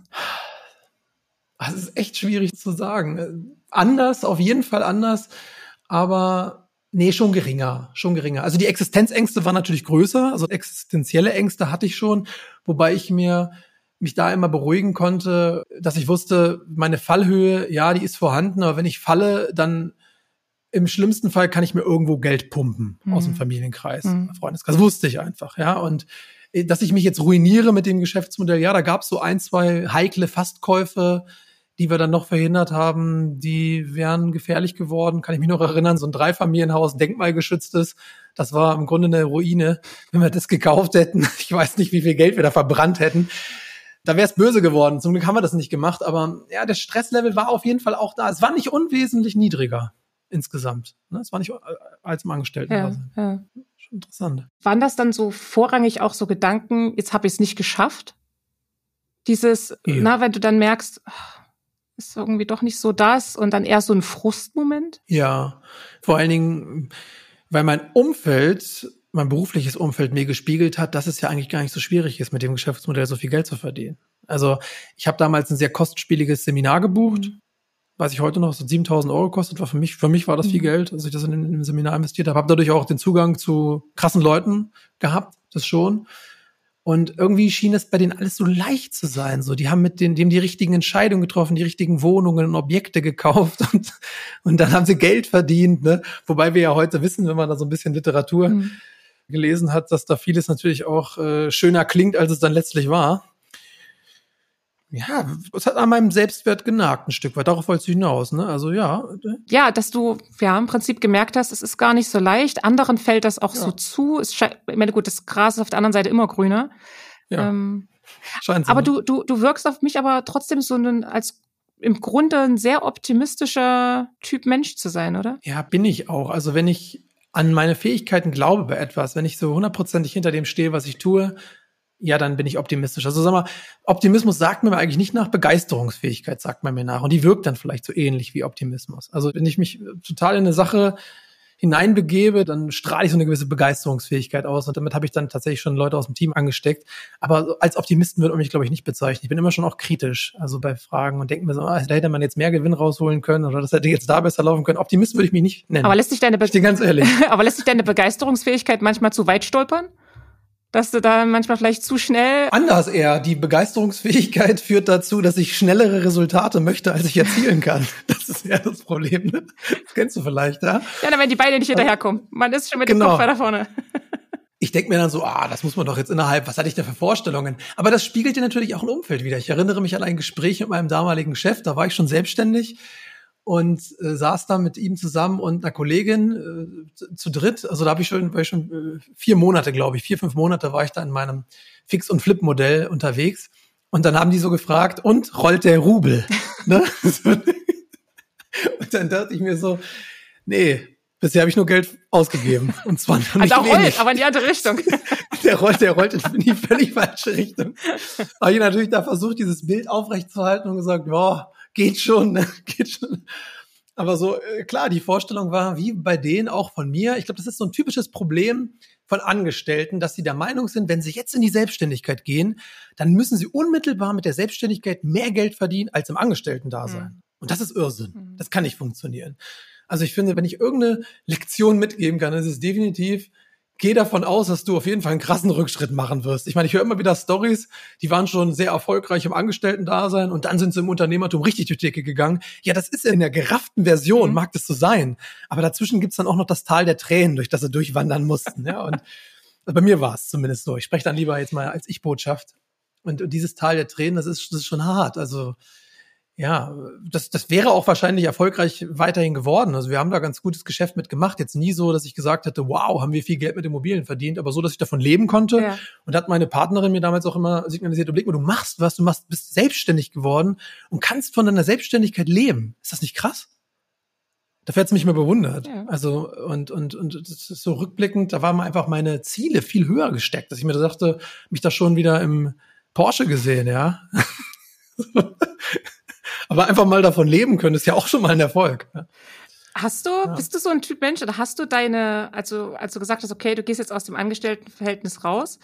Das ist echt schwierig zu sagen. Anders, auf jeden Fall anders, aber nee, schon geringer, schon geringer. Also die Existenzängste waren natürlich größer, also existenzielle Ängste hatte ich schon, wobei ich mir mich da immer beruhigen konnte, dass ich wusste, meine Fallhöhe, ja, die ist vorhanden, aber wenn ich falle, dann im schlimmsten Fall kann ich mir irgendwo Geld pumpen mhm. aus dem Familienkreis, mhm. Freundeskreis. Das wusste ich einfach, ja. Und dass ich mich jetzt ruiniere mit dem Geschäftsmodell, ja, da gab es so ein, zwei heikle Fastkäufe, die wir dann noch verhindert haben, die wären gefährlich geworden. Kann ich mich noch erinnern, so ein Dreifamilienhaus, denkmalgeschütztes, das war im Grunde eine Ruine. Wenn wir das gekauft hätten, ich weiß nicht, wie viel Geld wir da verbrannt hätten, da wäre es böse geworden. Zum Glück haben wir das nicht gemacht, aber ja, der Stresslevel war auf jeden Fall auch da. Es war nicht unwesentlich niedriger insgesamt. Es war nicht als im Angestellten. Ja, ja. Schon interessant. Waren das dann so vorrangig auch so Gedanken, jetzt habe ich es nicht geschafft? Dieses, ja. na, wenn du dann merkst, ist irgendwie doch nicht so das und dann eher so ein Frustmoment? Ja, vor allen Dingen, weil mein Umfeld, mein berufliches Umfeld mir gespiegelt hat, dass es ja eigentlich gar nicht so schwierig ist, mit dem Geschäftsmodell so viel Geld zu verdienen. Also ich habe damals ein sehr kostspieliges Seminar gebucht, mhm. weiß ich heute noch, so siebentausend Euro kostet, war für mich, für mich war das viel mhm. Geld, als ich das in ein Seminar investiert habe. Habe dadurch auch den Zugang zu krassen Leuten gehabt, das schon. Und irgendwie schien es bei denen alles so leicht zu sein. So, die haben mit den, dem die richtigen Entscheidungen getroffen, die richtigen Wohnungen und Objekte gekauft und, und dann haben sie Geld verdient, ne? Wobei wir ja heute wissen, wenn man da so ein bisschen Literatur mhm. gelesen hat, dass da vieles natürlich auch äh, schöner klingt, als es dann letztlich war. Ja, es hat an meinem Selbstwert genagt ein Stück weit. Darauf wolltest du hinaus, ne? Also ja. Ja, dass du ja im Prinzip gemerkt hast, es ist gar nicht so leicht. Anderen fällt das auch ja. so zu. Es scheint, ich meine, gut, das Gras ist auf der anderen Seite immer grüner. Ja. Ähm, Scheint so. Aber ne? du, du, du wirkst auf mich aber trotzdem so ein, als im Grunde ein sehr optimistischer Typ Mensch zu sein, oder? Ja, bin ich auch. Also wenn ich an meine Fähigkeiten glaube bei etwas, wenn ich so hundertprozentig hinter dem stehe, was ich tue, ja, dann bin ich optimistisch. Also sag mal, Optimismus sagt mir eigentlich nicht nach, Begeisterungsfähigkeit sagt man mir nach. Und die wirkt dann vielleicht so ähnlich wie Optimismus. Also wenn ich mich total in eine Sache hineinbegebe, dann strahle ich so eine gewisse Begeisterungsfähigkeit aus. Und damit habe ich dann tatsächlich schon Leute aus dem Team angesteckt. Aber als Optimisten wird man mich, glaube ich, nicht bezeichnen. Ich bin immer schon auch kritisch, also bei Fragen und denke mir so, ah, da hätte man jetzt mehr Gewinn rausholen können oder das hätte jetzt da besser laufen können. Optimist würde ich mich nicht nennen. Aber lässt sich deine Be- ich bin ganz ehrlich. Aber lässt sich deine Begeisterungsfähigkeit manchmal zu weit stolpern? Dass du da manchmal vielleicht zu schnell... Anders eher. Die Begeisterungsfähigkeit führt dazu, dass ich schnellere Resultate möchte, als ich erzielen kann. Das ist ja das Problem, ne? Das kennst du vielleicht, ja? Ja, dann wenn die Beine nicht hinterherkommen. Man ist schon mit genau. dem Kopf weiter vorne. Ich denke mir dann so, ah, das muss man doch jetzt innerhalb, was hatte ich da für Vorstellungen? Aber das spiegelt dir natürlich auch ein Umfeld wieder. Ich erinnere mich an ein Gespräch mit meinem damaligen Chef, da war ich schon selbstständig. und äh, saß da mit ihm zusammen und einer Kollegin äh, zu, zu dritt. Also da habe ich schon, war ich schon äh, vier Monate, glaube ich, vier, fünf Monate war ich da in meinem Fix- und Flip-Modell unterwegs. Und dann haben die so gefragt, und rollt der Rubel? Ne? Und dann dachte ich mir so, nee, bisher habe ich nur Geld ausgegeben. Und zwar noch nicht also wenig. rollt, aber in die andere Richtung. Der rollt, der rollt in die völlig falsche Richtung. Aber ich natürlich da versucht, dieses Bild aufrechtzuerhalten und gesagt, ja, geht schon, ne? geht schon. Aber so, klar, die Vorstellung war, wie bei denen auch von mir. Ich glaube, das ist so ein typisches Problem von Angestellten, dass sie der Meinung sind, wenn sie jetzt in die Selbstständigkeit gehen, dann müssen sie unmittelbar mit der Selbstständigkeit mehr Geld verdienen als im Angestellten-Dasein. Mhm. Und das ist Irrsinn. Mhm. Das kann nicht funktionieren. Also ich finde, wenn ich irgendeine Lektion mitgeben kann, ist es definitiv, geh davon aus, dass du auf jeden Fall einen krassen Rückschritt machen wirst. Ich meine, ich höre immer wieder Stories, die waren schon sehr erfolgreich im Angestellten-Dasein und dann sind sie im Unternehmertum richtig durch die Decke gegangen. Ja, das ist in der gerafften Version, mhm. mag das so sein. Aber dazwischen gibt's dann auch noch das Tal der Tränen, durch das sie durchwandern mussten. Ja, und bei mir war es zumindest so. Ich spreche dann lieber jetzt mal als Ich-Botschaft. Und, und dieses Tal der Tränen, das ist, das ist schon hart. Also ja, das, das wäre auch wahrscheinlich erfolgreich weiterhin geworden. Also wir haben da ganz gutes Geschäft mit gemacht. Jetzt nie so, dass ich gesagt hätte, wow, haben wir viel Geld mit Immobilien verdient, aber so, dass ich davon leben konnte. Ja. Und hat meine Partnerin mir damals auch immer signalisiert, überleg mal, du machst was, du machst, bist selbstständig geworden und kannst von deiner Selbstständigkeit leben. Ist das nicht krass? Dafür hat's mich mal bewundert. Ja. Also, und, und, und das ist so rückblickend, da waren einfach meine Ziele viel höher gesteckt, dass ich mir da dachte, mich da schon wieder im Porsche gesehen, ja. Aber einfach mal davon leben können, ist ja auch schon mal ein Erfolg. Hast du, ja. bist du so ein Typ Mensch, oder hast du deine, also als du gesagt hast, okay, du gehst jetzt aus dem Angestelltenverhältnis raus,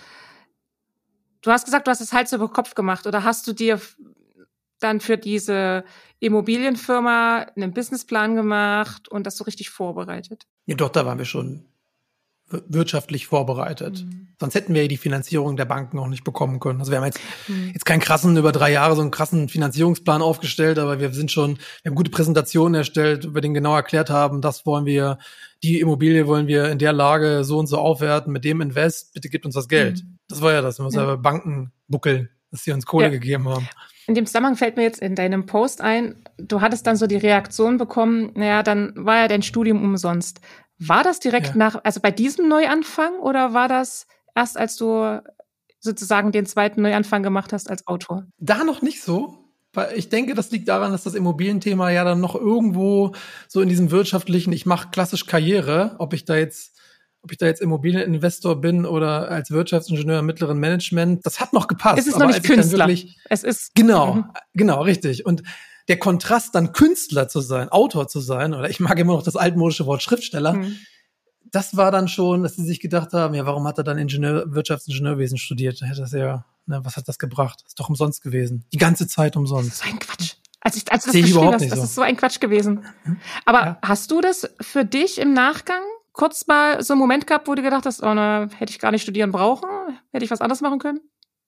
du hast gesagt, du hast das Hals über Kopf gemacht, oder hast du dir dann für diese Immobilienfirma einen Businessplan gemacht und das so richtig vorbereitet? Ja, doch, da waren wir schon wirtschaftlich vorbereitet. Mhm. Sonst hätten wir ja die Finanzierung der Banken auch nicht bekommen können. Also wir haben jetzt, mhm. jetzt keinen krassen, über drei Jahre so einen krassen Finanzierungsplan aufgestellt, aber wir sind schon, wir haben gute Präsentationen erstellt, über den genau erklärt haben, das wollen wir, die Immobilie wollen wir in der Lage so und so aufwerten, mit dem Invest, bitte gebt uns das Geld. Mhm. Das war ja das, wir müssen ja Banken buckeln, dass sie uns Kohle ja. gegeben haben. In dem Zusammenhang fällt mir jetzt in deinem Post ein, du hattest dann so die Reaktion bekommen, naja, dann war ja dein Studium umsonst. War das direkt ja. nach, also bei diesem Neuanfang, oder war das erst, als du sozusagen den zweiten Neuanfang gemacht hast als Autor? Da noch nicht so. Weil ich denke, das liegt daran, dass das Immobilienthema ja dann noch irgendwo so in diesem wirtschaftlichen, ich mache klassisch Karriere, ob ich da jetzt ob ich da jetzt Immobilieninvestor bin oder als Wirtschaftsingenieur im mittleren Management, das hat noch gepasst. Es ist noch nicht Künstler. Wirklich, es ist genau, mhm. genau, richtig. Und der Kontrast, dann Künstler zu sein, Autor zu sein, oder ich mag immer noch das altmodische Wort Schriftsteller, mhm. das war dann schon, dass sie sich gedacht haben, ja, warum hat er dann Ingenieur, Wirtschaftsingenieurwesen studiert? Hätte das ja, ne, was hat das gebracht? Ist doch umsonst gewesen. Die ganze Zeit umsonst. Das ist so ein Quatsch. Als ich, als du das geschrieben hast, das so. ist so ein Quatsch gewesen. Aber ja. hast du das für dich im Nachgang kurz mal so einen Moment gehabt, wo du gedacht hast, oh, na, hätte ich gar nicht studieren brauchen? Hätte ich was anderes machen können?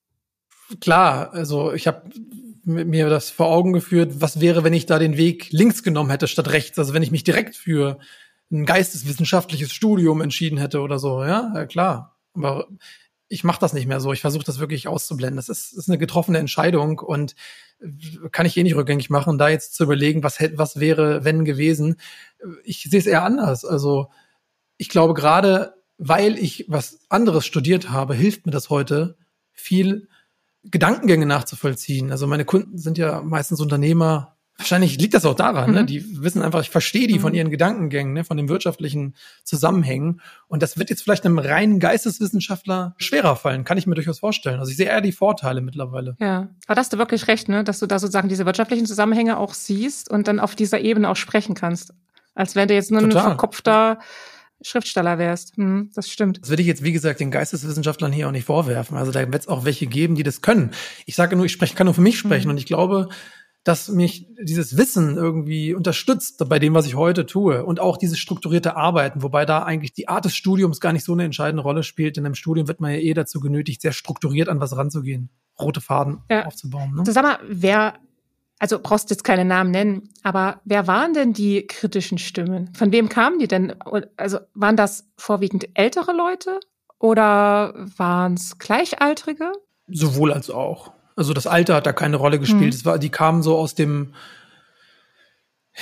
Klar, also ich habe mir das vor Augen geführt, was wäre, wenn ich da den Weg links genommen hätte statt rechts. Also wenn ich mich direkt für ein geisteswissenschaftliches Studium entschieden hätte oder so, ja, ja klar. Aber ich mache das nicht mehr so. Ich versuche das wirklich auszublenden. Das ist, ist eine getroffene Entscheidung und kann ich eh nicht rückgängig machen, da jetzt zu überlegen, was hätte, was wäre, wenn gewesen. Ich sehe es eher anders. Also ich glaube, gerade weil ich was anderes studiert habe, hilft mir das heute, viel Gedankengänge nachzuvollziehen. Also meine Kunden sind ja meistens Unternehmer. Wahrscheinlich liegt das auch daran, mhm. ne? Die wissen einfach, ich verstehe die mhm. von ihren Gedankengängen, ne? Von den wirtschaftlichen Zusammenhängen. Und das wird jetzt vielleicht einem reinen Geisteswissenschaftler schwerer fallen, kann ich mir durchaus vorstellen. Also ich sehe eher die Vorteile mittlerweile. Ja, aber da hast du wirklich recht, ne? Dass du da sozusagen diese wirtschaftlichen Zusammenhänge auch siehst und dann auf dieser Ebene auch sprechen kannst. Als wenn du jetzt nur ein verkopfter Schriftsteller wärst. Hm, das stimmt. Das würde ich jetzt, wie gesagt, den Geisteswissenschaftlern hier auch nicht vorwerfen. Also da wird es auch welche geben, die das können. Ich sage nur, ich spreche, kann nur für mich sprechen. Mhm. Und ich glaube, dass mich dieses Wissen irgendwie unterstützt bei dem, was ich heute tue. Und auch dieses strukturierte Arbeiten, wobei da eigentlich die Art des Studiums gar nicht so eine entscheidende Rolle spielt. In einem Studium wird man ja eh dazu genötigt, sehr strukturiert an was ranzugehen. Rote Faden ja. aufzubauen. Ne? Du, sag mal, wer... Also brauchst du jetzt keine Namen nennen, aber wer waren denn die kritischen Stimmen? Von wem kamen die denn? Also waren das vorwiegend ältere Leute oder waren es Gleichaltrige? Sowohl als auch. Also das Alter hat da keine Rolle gespielt. Hm. Es war, die kamen so aus dem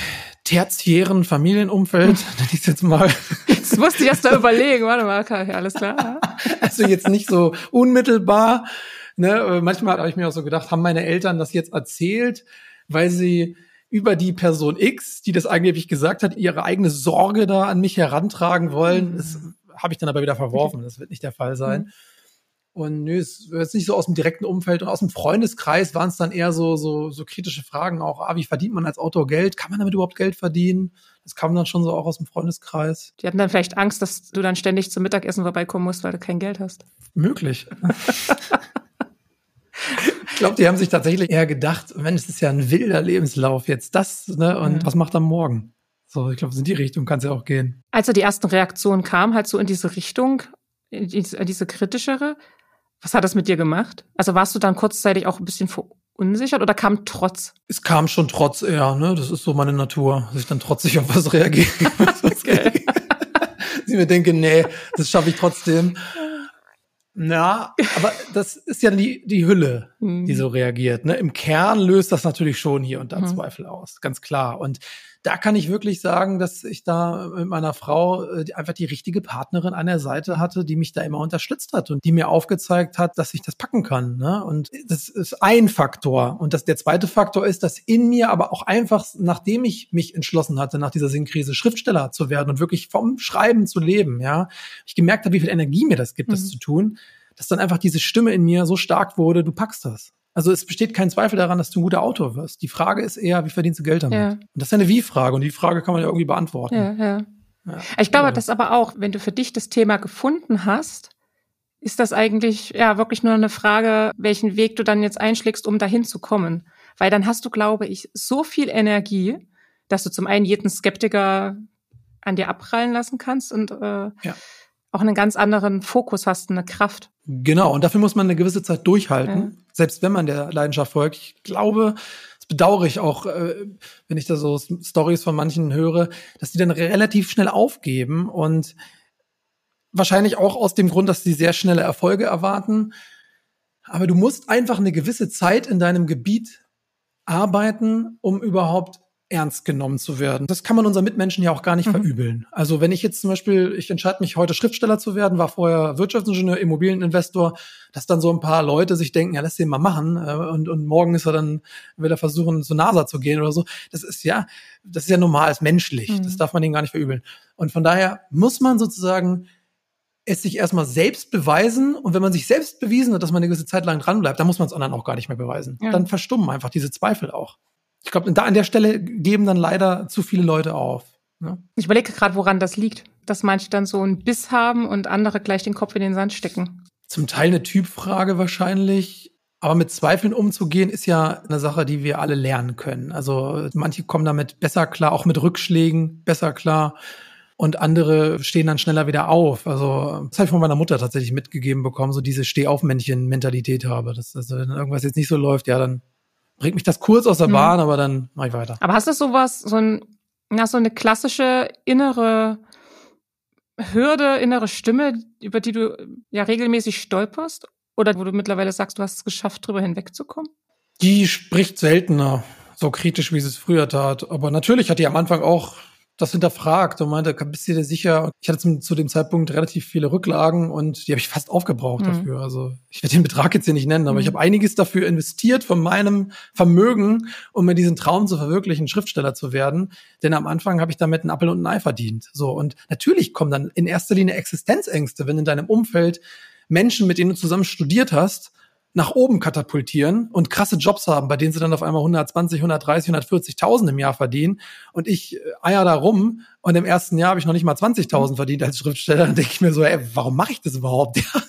tertiären Familienumfeld, nenne ich es jetzt mal. Das musste ich erst da überlegen. Warte mal, okay, alles klar. Also jetzt nicht so unmittelbar. Ne? Manchmal habe ich mir auch so gedacht, haben meine Eltern das jetzt erzählt, weil sie über die Person X, die das angeblich gesagt hat, ihre eigene Sorge da an mich herantragen wollen. Das habe ich dann aber wieder verworfen. Das wird nicht der Fall sein. Mhm. Und nö, es ist nicht so aus dem direkten Umfeld. Und aus dem Freundeskreis waren es dann eher so, so, so kritische Fragen auch. Ah, wie verdient man als Autor Geld? Kann man damit überhaupt Geld verdienen? Das kam dann schon so auch aus dem Freundeskreis. Die hatten dann vielleicht Angst, dass du dann ständig zum Mittagessen vorbeikommen musst, weil du kein Geld hast. Möglich. Ich glaube, die haben sich tatsächlich eher gedacht, Mensch, es ist ja ein wilder Lebenslauf jetzt das, ne? Und ja. Was macht er morgen? So, ich glaube, in die Richtung kann es ja auch gehen. Als so die ersten Reaktionen kamen, halt so in diese Richtung, in diese, in diese kritischere, was hat das mit dir gemacht? Also warst du dann kurzzeitig auch ein bisschen verunsichert oder kam Trotz? Es kam schon Trotz eher, ne? Das ist so meine Natur, dass ich dann trotzig auf was reagiere. Okay. Ich mir denke, nee, das schaffe ich trotzdem. Na, aber das ist ja die, die Hülle, mhm. die so reagiert. Ne? Im Kern löst das natürlich schon hier und da mhm. Zweifel aus, ganz klar. Und da kann ich wirklich sagen, dass ich da mit meiner Frau äh, einfach die richtige Partnerin an der Seite hatte, die mich da immer unterstützt hat und die mir aufgezeigt hat, dass ich das packen kann. Ne? Und das ist ein Faktor. Und das, der zweite Faktor ist, dass in mir aber auch einfach, nachdem ich mich entschlossen hatte, nach dieser Sinnkrise Schriftsteller zu werden und wirklich vom Schreiben zu leben, ja, ich gemerkt habe, wie viel Energie mir das gibt, mhm. das zu tun, dass dann einfach diese Stimme in mir so stark wurde, du packst das. Also es besteht kein Zweifel daran, dass du ein guter Autor wirst. Die Frage ist eher, wie verdienst du Geld damit? Ja. Und das ist ja eine Wie-Frage und die Frage kann man ja irgendwie beantworten. Ja, ja. Ja, ich glaube, das aber auch, wenn du für dich das Thema gefunden hast, ist das eigentlich ja wirklich nur eine Frage, welchen Weg du dann jetzt einschlägst, um dahin zu kommen. Weil dann hast du, glaube ich, so viel Energie, dass du zum einen jeden Skeptiker an dir abprallen lassen kannst und äh, ja. auch einen ganz anderen Fokus hast, eine Kraft. Genau, und dafür muss man eine gewisse Zeit durchhalten, ja. selbst wenn man der Leidenschaft folgt. Ich glaube, das bedauere ich auch, äh, wenn ich da so Storys von manchen höre, dass die dann relativ schnell aufgeben und wahrscheinlich auch aus dem Grund, dass sie sehr schnelle Erfolge erwarten. Aber du musst einfach eine gewisse Zeit in deinem Gebiet arbeiten, um überhaupt ernst genommen zu werden. Das kann man unseren Mitmenschen ja auch gar nicht mhm. verübeln. Also wenn ich jetzt zum Beispiel, ich entscheide mich heute Schriftsteller zu werden, war vorher Wirtschaftsingenieur, Immobilieninvestor, dass dann so ein paar Leute sich denken, ja, lass den mal machen und, und morgen ist er dann, will er versuchen, zur NASA zu gehen oder so. Das ist ja, das ist ja normal, ist menschlich. Mhm. Das darf man denen gar nicht verübeln. Und von daher muss man sozusagen es sich erstmal selbst beweisen und wenn man sich selbst bewiesen hat, dass man eine gewisse Zeit lang dran bleibt, dann muss man es anderen auch gar nicht mehr beweisen. Ja. Dann verstummen einfach diese Zweifel auch. Ich glaube, da an der Stelle geben dann leider zu viele Leute auf. Ne? Ich überlege gerade, woran das liegt, dass manche dann so einen Biss haben und andere gleich den Kopf in den Sand stecken. Zum Teil eine Typfrage wahrscheinlich. Aber mit Zweifeln umzugehen, ist ja eine Sache, die wir alle lernen können. Also manche kommen damit besser klar, auch mit Rückschlägen besser klar. Und andere stehen dann schneller wieder auf. Also das habe ich von meiner Mutter tatsächlich mitgegeben bekommen, so diese Steh-auf-Männchen-Mentalität habe. Dass, also, wenn irgendwas jetzt nicht so läuft, ja, dann bringt mich das kurz aus der Bahn, mhm. aber dann mache ich weiter. Aber hast du sowas, so ein, ja, so eine klassische innere Hürde, innere Stimme, über die du ja regelmäßig stolperst? Oder wo du mittlerweile sagst, du hast es geschafft, drüber hinwegzukommen? Die spricht seltener, so kritisch, wie sie es früher tat. Aber natürlich hat die am Anfang auch das hinterfragt und meinte, bist du dir sicher? Ich hatte zum, zu dem Zeitpunkt relativ viele Rücklagen und die habe ich fast aufgebraucht mhm. dafür. Also ich werde den Betrag jetzt hier nicht nennen, aber mhm. ich habe einiges dafür investiert von meinem Vermögen, um mir diesen Traum zu verwirklichen, Schriftsteller zu werden. Denn am Anfang habe ich damit einen Appel und ein Ei verdient. So, und natürlich kommen dann in erster Linie Existenzängste, wenn in deinem Umfeld Menschen, mit denen du zusammen studiert hast, nach oben katapultieren und krasse Jobs haben, bei denen sie dann auf einmal hundertzwanzig, hundertdreißig, hundertvierzigtausend im Jahr verdienen und ich eier da rum und im ersten Jahr habe ich noch nicht mal zwanzigtausend verdient als Schriftsteller, dann denke ich mir so, ey, warum mache ich das überhaupt? Ja.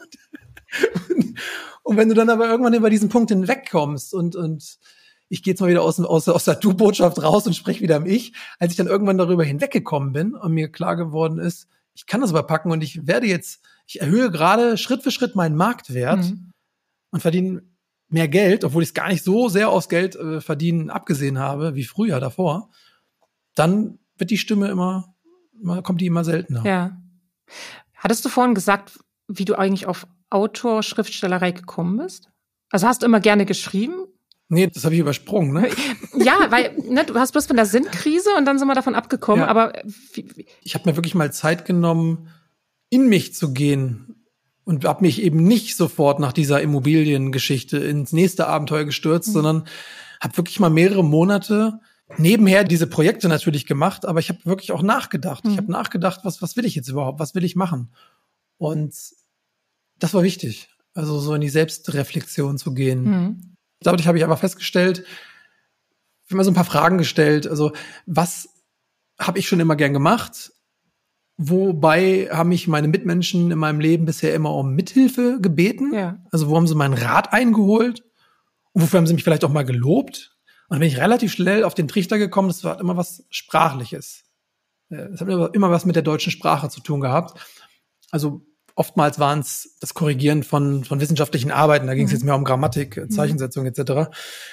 Und, und wenn du dann aber irgendwann über diesen Punkt hinwegkommst und und ich gehe jetzt mal wieder aus, aus, aus der Du-Botschaft raus und spreche wieder im Ich, als ich dann irgendwann darüber hinweggekommen bin und mir klar geworden ist, ich kann das aber packen und ich werde jetzt, ich erhöhe gerade Schritt für Schritt meinen Marktwert, mhm. und verdiene mehr Geld, obwohl ich es gar nicht so sehr aufs Geld äh, verdienen abgesehen habe, wie früher davor, dann wird die Stimme immer, immer, kommt die immer seltener. Ja. Hattest du vorhin gesagt, wie du eigentlich auf Autor, Schriftstellerei gekommen bist? Also hast du immer gerne geschrieben? Nee, das habe ich übersprungen, ne? Ja, weil ne, du hast bloß von der Sinnkrise und dann sind wir davon abgekommen. Ja. Aber wie, wie ich habe mir wirklich mal Zeit genommen, in mich zu gehen und habe mich eben nicht sofort nach dieser Immobiliengeschichte ins nächste Abenteuer gestürzt, mhm. sondern habe wirklich mal mehrere Monate nebenher diese Projekte natürlich gemacht, aber ich habe wirklich auch nachgedacht. Mhm. Ich habe nachgedacht, was was will ich jetzt überhaupt? Was will ich machen? Und das war wichtig, also so in die Selbstreflexion zu gehen. Mhm. Dadurch habe ich aber festgestellt, ich habe mir so ein paar Fragen gestellt, also was habe ich schon immer gern gemacht? Wobei haben mich meine Mitmenschen in meinem Leben bisher immer um Mithilfe gebeten? Ja. Also wo haben sie meinen Rat eingeholt? Und wofür haben sie mich vielleicht auch mal gelobt? Und dann bin ich relativ schnell auf den Trichter gekommen, das war immer was Sprachliches. Es hat immer was mit der deutschen Sprache zu tun gehabt. Also oftmals waren es das Korrigieren von, von wissenschaftlichen Arbeiten. Da ging es mhm. jetzt mehr um Grammatik, Zeichensetzung et cetera.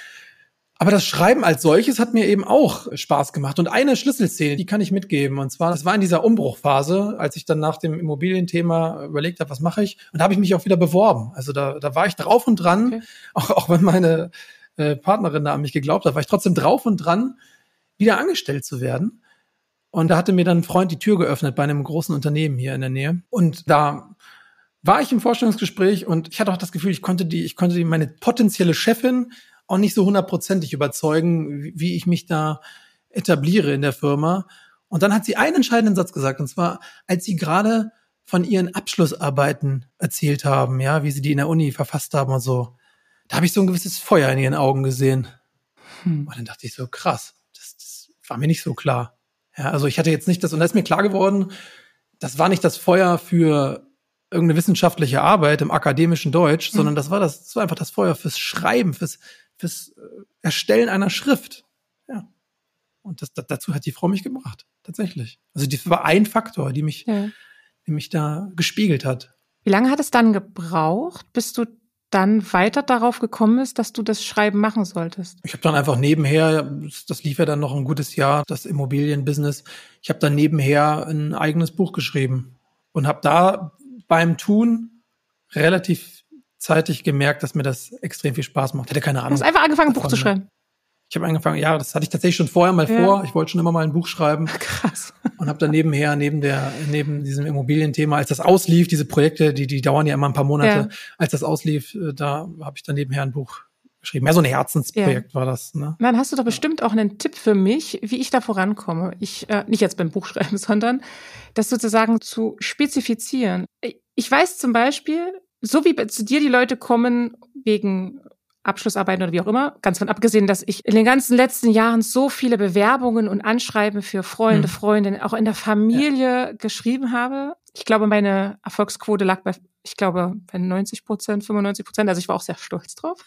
Aber das Schreiben als solches hat mir eben auch Spaß gemacht. Und eine Schlüsselszene, die kann ich mitgeben. Und zwar, das war in dieser Umbruchphase, als ich dann nach dem Immobilienthema überlegt habe, was mache ich? Und da habe ich mich auch wieder beworben. Also da, da war ich drauf und dran, okay. auch, auch wenn meine äh, Partnerin da an mich geglaubt hat, war ich trotzdem drauf und dran, wieder angestellt zu werden. Und da hatte mir dann ein Freund die Tür geöffnet bei einem großen Unternehmen hier in der Nähe. Und da war ich im Vorstellungsgespräch und ich hatte auch das Gefühl, ich konnte die, ich konnte die, meine potenzielle Chefin auch nicht so hundertprozentig überzeugen, wie, wie ich mich da etabliere in der Firma. Und dann hat sie einen entscheidenden Satz gesagt, und zwar, als sie gerade von ihren Abschlussarbeiten erzählt haben, ja, wie sie die in der Uni verfasst haben und so. Da habe ich so ein gewisses Feuer in ihren Augen gesehen. Hm. Und dann dachte ich so, krass, das, das war mir nicht so klar. Ja, also ich hatte jetzt nicht das, und da ist mir klar geworden, das war nicht das Feuer für irgendeine wissenschaftliche Arbeit im akademischen Deutsch, mhm. sondern das war das, das war einfach das Feuer fürs Schreiben, fürs, fürs Erstellen einer Schrift. Ja. Und das, das, dazu hat die Frau mich gebracht. Tatsächlich. Also das war ein Faktor, die mich, ja. die mich da gespiegelt hat. Wie lange hat es dann gebraucht, bis du dann weiter darauf gekommen bist, dass du das Schreiben machen solltest? Ich habe dann einfach nebenher, das lief ja dann noch ein gutes Jahr, das Immobilienbusiness, ich habe dann nebenher ein eigenes Buch geschrieben und habe da beim Tun relativ zeitig gemerkt, dass mir das extrem viel Spaß macht. Ich hatte keine Ahnung. Du hast einfach angefangen, ein Buch zu schreiben? Ich habe angefangen, ja, das hatte ich tatsächlich schon vorher mal ja. vor. Ich wollte schon immer mal ein Buch schreiben. Krass. Und habe dann nebenher, neben der, neben diesem Immobilienthema, als das auslief, diese Projekte, die, die dauern ja immer ein paar Monate, ja. als das auslief, da habe ich dann nebenher ein Buch geschrieben. Mehr so ein Herzensprojekt ja. war das. Ne? Dann hast du doch bestimmt auch einen Tipp für mich, wie ich da vorankomme. Ich, äh, nicht jetzt beim Buchschreiben, sondern das sozusagen zu spezifizieren. Ich weiß zum Beispiel, so wie zu dir die Leute kommen wegen Abschlussarbeiten oder wie auch immer, ganz von abgesehen, dass ich in den ganzen letzten Jahren so viele Bewerbungen und Anschreiben für Freunde, hm. Freundinnen, auch in der Familie ja. geschrieben habe. Ich glaube, meine Erfolgsquote lag bei, ich glaube, bei neunzig Prozent, fünfundneunzig Prozent. Also ich war auch sehr stolz drauf.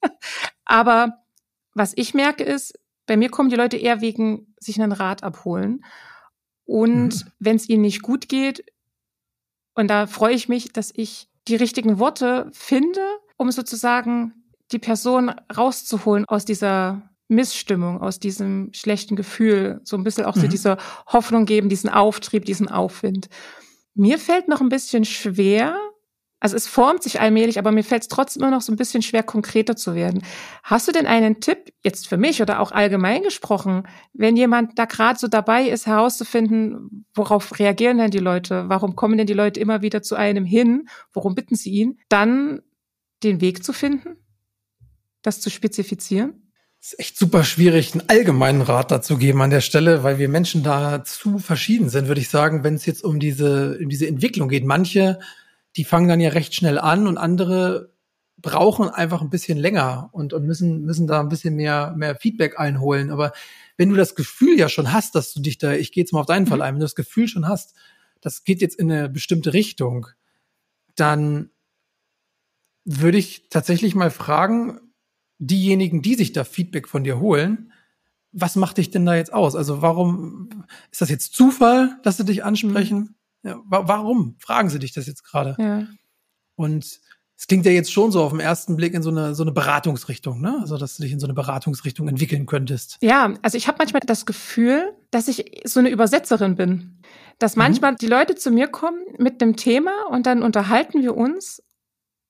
Aber was ich merke ist, bei mir kommen die Leute eher wegen sich einen Rat abholen. Und mhm. wenn es ihnen nicht gut geht, und da freue ich mich, dass ich die richtigen Worte finde, um sozusagen die Person rauszuholen aus dieser Missstimmung, aus diesem schlechten Gefühl, so ein bisschen auch mhm. so diese Hoffnung geben, diesen Auftrieb, diesen Aufwind. Mir fällt noch ein bisschen schwer, also es formt sich allmählich, aber mir fällt es trotzdem immer noch so ein bisschen schwer, konkreter zu werden. Hast du denn einen Tipp, jetzt für mich oder auch allgemein gesprochen, wenn jemand da gerade so dabei ist, herauszufinden, worauf reagieren denn die Leute, warum kommen denn die Leute immer wieder zu einem hin, worum bitten sie ihn, dann den Weg zu finden? Das zu spezifizieren? Es ist echt super schwierig, einen allgemeinen Rat dazu geben an der Stelle, weil wir Menschen da zu verschieden sind, würde ich sagen, wenn es jetzt um diese, um diese Entwicklung geht. Manche, die fangen dann ja recht schnell an und andere brauchen einfach ein bisschen länger und, und müssen, müssen da ein bisschen mehr, mehr Feedback einholen. Aber wenn du das Gefühl ja schon hast, dass du dich da, ich gehe jetzt mal auf deinen Fall ein, wenn du das Gefühl schon hast, das geht jetzt in eine bestimmte Richtung, dann würde ich tatsächlich mal fragen, diejenigen, die sich da Feedback von dir holen, was macht dich denn da jetzt aus? Also warum, ist das jetzt Zufall, dass sie dich ansprechen? Ja, wa- warum fragen sie dich das jetzt gerade? Ja. Und es klingt ja jetzt schon so auf den ersten Blick in so eine, so eine Beratungsrichtung, ne? Also, dass du dich in so eine Beratungsrichtung entwickeln könntest. Ja, also ich habe manchmal das Gefühl, dass ich so eine Übersetzerin bin. Dass manchmal mhm. die Leute zu mir kommen mit einem Thema und dann unterhalten wir uns.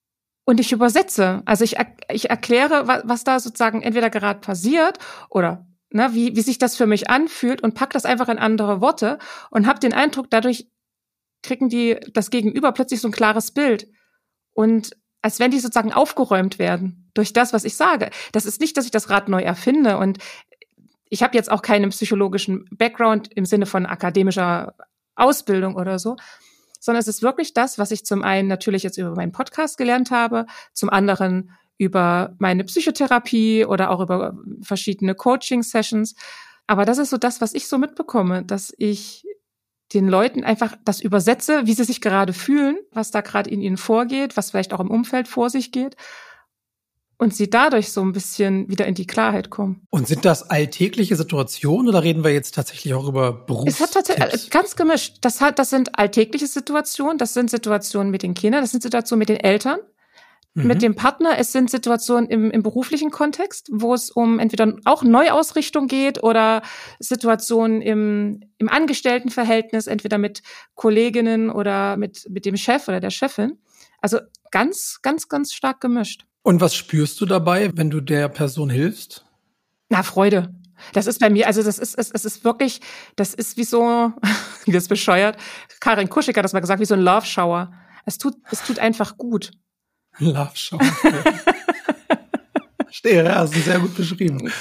und ich übersetze. Also ich, ich erkläre, was, was da sozusagen entweder gerade passiert oder ne, wie, wie sich das für mich anfühlt und pack das einfach in andere Worte und habe den Eindruck, dadurch kriegen die das Gegenüber plötzlich so ein klares Bild. Und als wenn die sozusagen aufgeräumt werden durch das, was ich sage. Das ist nicht, dass ich das Rad neu erfinde. Und ich habe jetzt auch keinen psychologischen Background im Sinne von akademischer Ausbildung oder so, sondern es ist wirklich das, was ich zum einen natürlich jetzt über meinen Podcast gelernt habe, zum anderen über meine Psychotherapie oder auch über verschiedene Coaching-Sessions. Aber das ist so das, was ich so mitbekomme, dass ich den Leuten einfach das übersetze, wie sie sich gerade fühlen, was da gerade in ihnen vorgeht, was vielleicht auch im Umfeld vor sich geht. Und sie dadurch so ein bisschen wieder in die Klarheit kommen. Und sind das alltägliche Situationen oder reden wir jetzt tatsächlich auch über Berufstipps? Es hat tatsächlich ganz gemischt. Das hat, das sind alltägliche Situationen, das sind Situationen mit den Kindern, das sind Situationen mit den Eltern, mhm. mit dem Partner. Es sind Situationen im, im beruflichen Kontext, wo es um entweder auch Neuausrichtung geht oder Situationen im, im Angestelltenverhältnis, entweder mit Kolleginnen oder mit, mit dem Chef oder der Chefin. Also ganz, ganz, ganz stark gemischt. Und was spürst du dabei, wenn du der Person hilfst? Na, Freude. Das ist bei mir, also das ist, es, es ist wirklich, das ist wie so, wie das bescheuert. Karin Kuschig hat das mal gesagt, wie so ein Love Shower. Es tut, es tut einfach gut. Love Shower. Stehe, ja, das ist sehr gut beschrieben.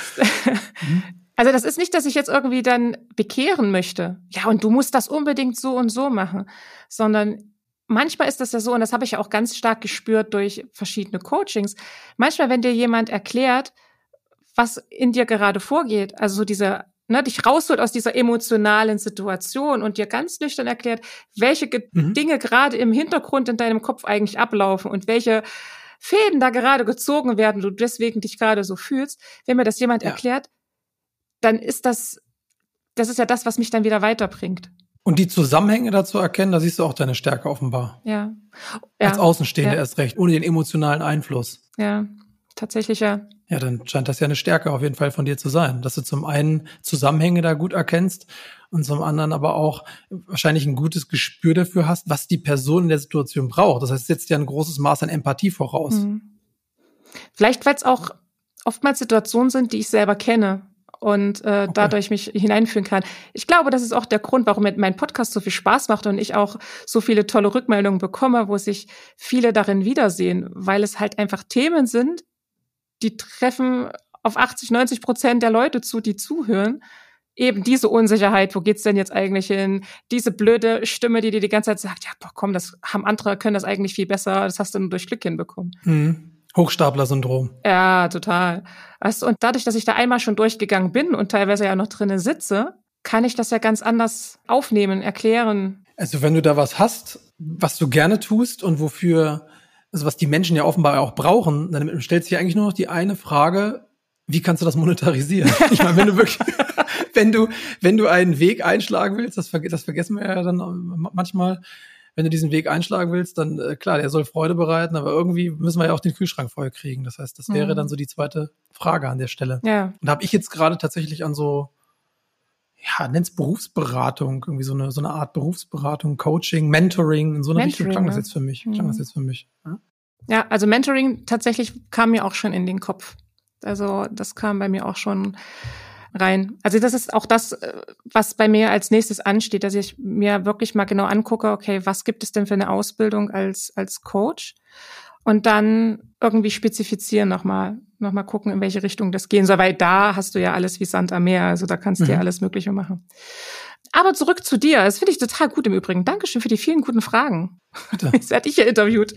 Also das ist nicht, dass ich jetzt irgendwie dann bekehren möchte. Ja, und du musst das unbedingt so und so machen, sondern manchmal ist das ja so, und das habe ich ja auch ganz stark gespürt durch verschiedene Coachings. Manchmal, wenn dir jemand erklärt, was in dir gerade vorgeht, also so diese, ne, dich rausholt aus dieser emotionalen Situation und dir ganz nüchtern erklärt, welche Ge- mhm. Dinge gerade im Hintergrund in deinem Kopf eigentlich ablaufen und welche Fäden da gerade gezogen werden, du deswegen dich gerade so fühlst. Wenn mir das jemand ja. erklärt, dann ist das, das ist ja das, was mich dann wieder weiterbringt. Und die Zusammenhänge dazu erkennen, da siehst du auch deine Stärke offenbar. Ja. Als ja. Außenstehende ja. erst recht, ohne den emotionalen Einfluss. Ja, tatsächlich ja. Ja, dann scheint das ja eine Stärke auf jeden Fall von dir zu sein, dass du zum einen Zusammenhänge da gut erkennst und zum anderen aber auch wahrscheinlich ein gutes Gespür dafür hast, was die Person in der Situation braucht. Das heißt, es setzt ja ein großes Maß an Empathie voraus. Mhm. Vielleicht, weil es auch oftmals Situationen sind, die ich selber kenne. Und äh, okay. dadurch mich hineinführen kann. Ich glaube, das ist auch der Grund, warum mir mein Podcast so viel Spaß macht und ich auch so viele tolle Rückmeldungen bekomme, wo sich viele darin wiedersehen, weil es halt einfach Themen sind, die treffen auf achtzig, neunzig Prozent der Leute zu, die zuhören. Eben diese Unsicherheit, wo geht's denn jetzt eigentlich hin? Diese blöde Stimme, die dir die ganze Zeit sagt, ja, boah, komm, das haben andere, können das eigentlich viel besser, das hast du nur durch Glück hinbekommen. Mhm. Hochstapler-Syndrom. Ja, total. Also, und dadurch, dass ich da einmal schon durchgegangen bin und teilweise ja noch drinnen sitze, kann ich das ja ganz anders aufnehmen, erklären. Also wenn du da was hast, was du gerne tust und wofür, also was die Menschen ja offenbar auch brauchen, dann stellt sich eigentlich nur noch die eine Frage, wie kannst du das monetarisieren? Ich meine, wenn du wirklich, wenn du, wenn du einen Weg einschlagen willst, das, ver- das vergessen wir ja dann manchmal, wenn du diesen Weg einschlagen willst, dann äh, klar, der soll Freude bereiten, aber irgendwie müssen wir ja auch den Kühlschrank voll kriegen. Das heißt, das wäre mhm. dann so die zweite Frage an der Stelle. Ja. Und da habe ich jetzt gerade tatsächlich an so, ja, nenn's Berufsberatung, irgendwie so eine so eine Art Berufsberatung, Coaching, Mentoring, in so eine Richtung klang das jetzt für mich. Klang mhm. das jetzt für mich. Ja? ja, also Mentoring tatsächlich kam mir auch schon in den Kopf. Also das kam bei mir auch schon rein. Also das ist auch das, was bei mir als nächstes ansteht, dass ich mir wirklich mal genau angucke, okay, was gibt es denn für eine Ausbildung als als Coach? Und dann irgendwie spezifizieren nochmal, nochmal gucken, in welche Richtung das gehen soll, weil da hast du ja alles wie Sand am Meer, also da kannst du mhm. ja alles Mögliche machen. Aber zurück zu dir, das finde ich total gut im Übrigen. Dankeschön für die vielen guten Fragen. Bitte. Jetzt werde ich ja interviewt.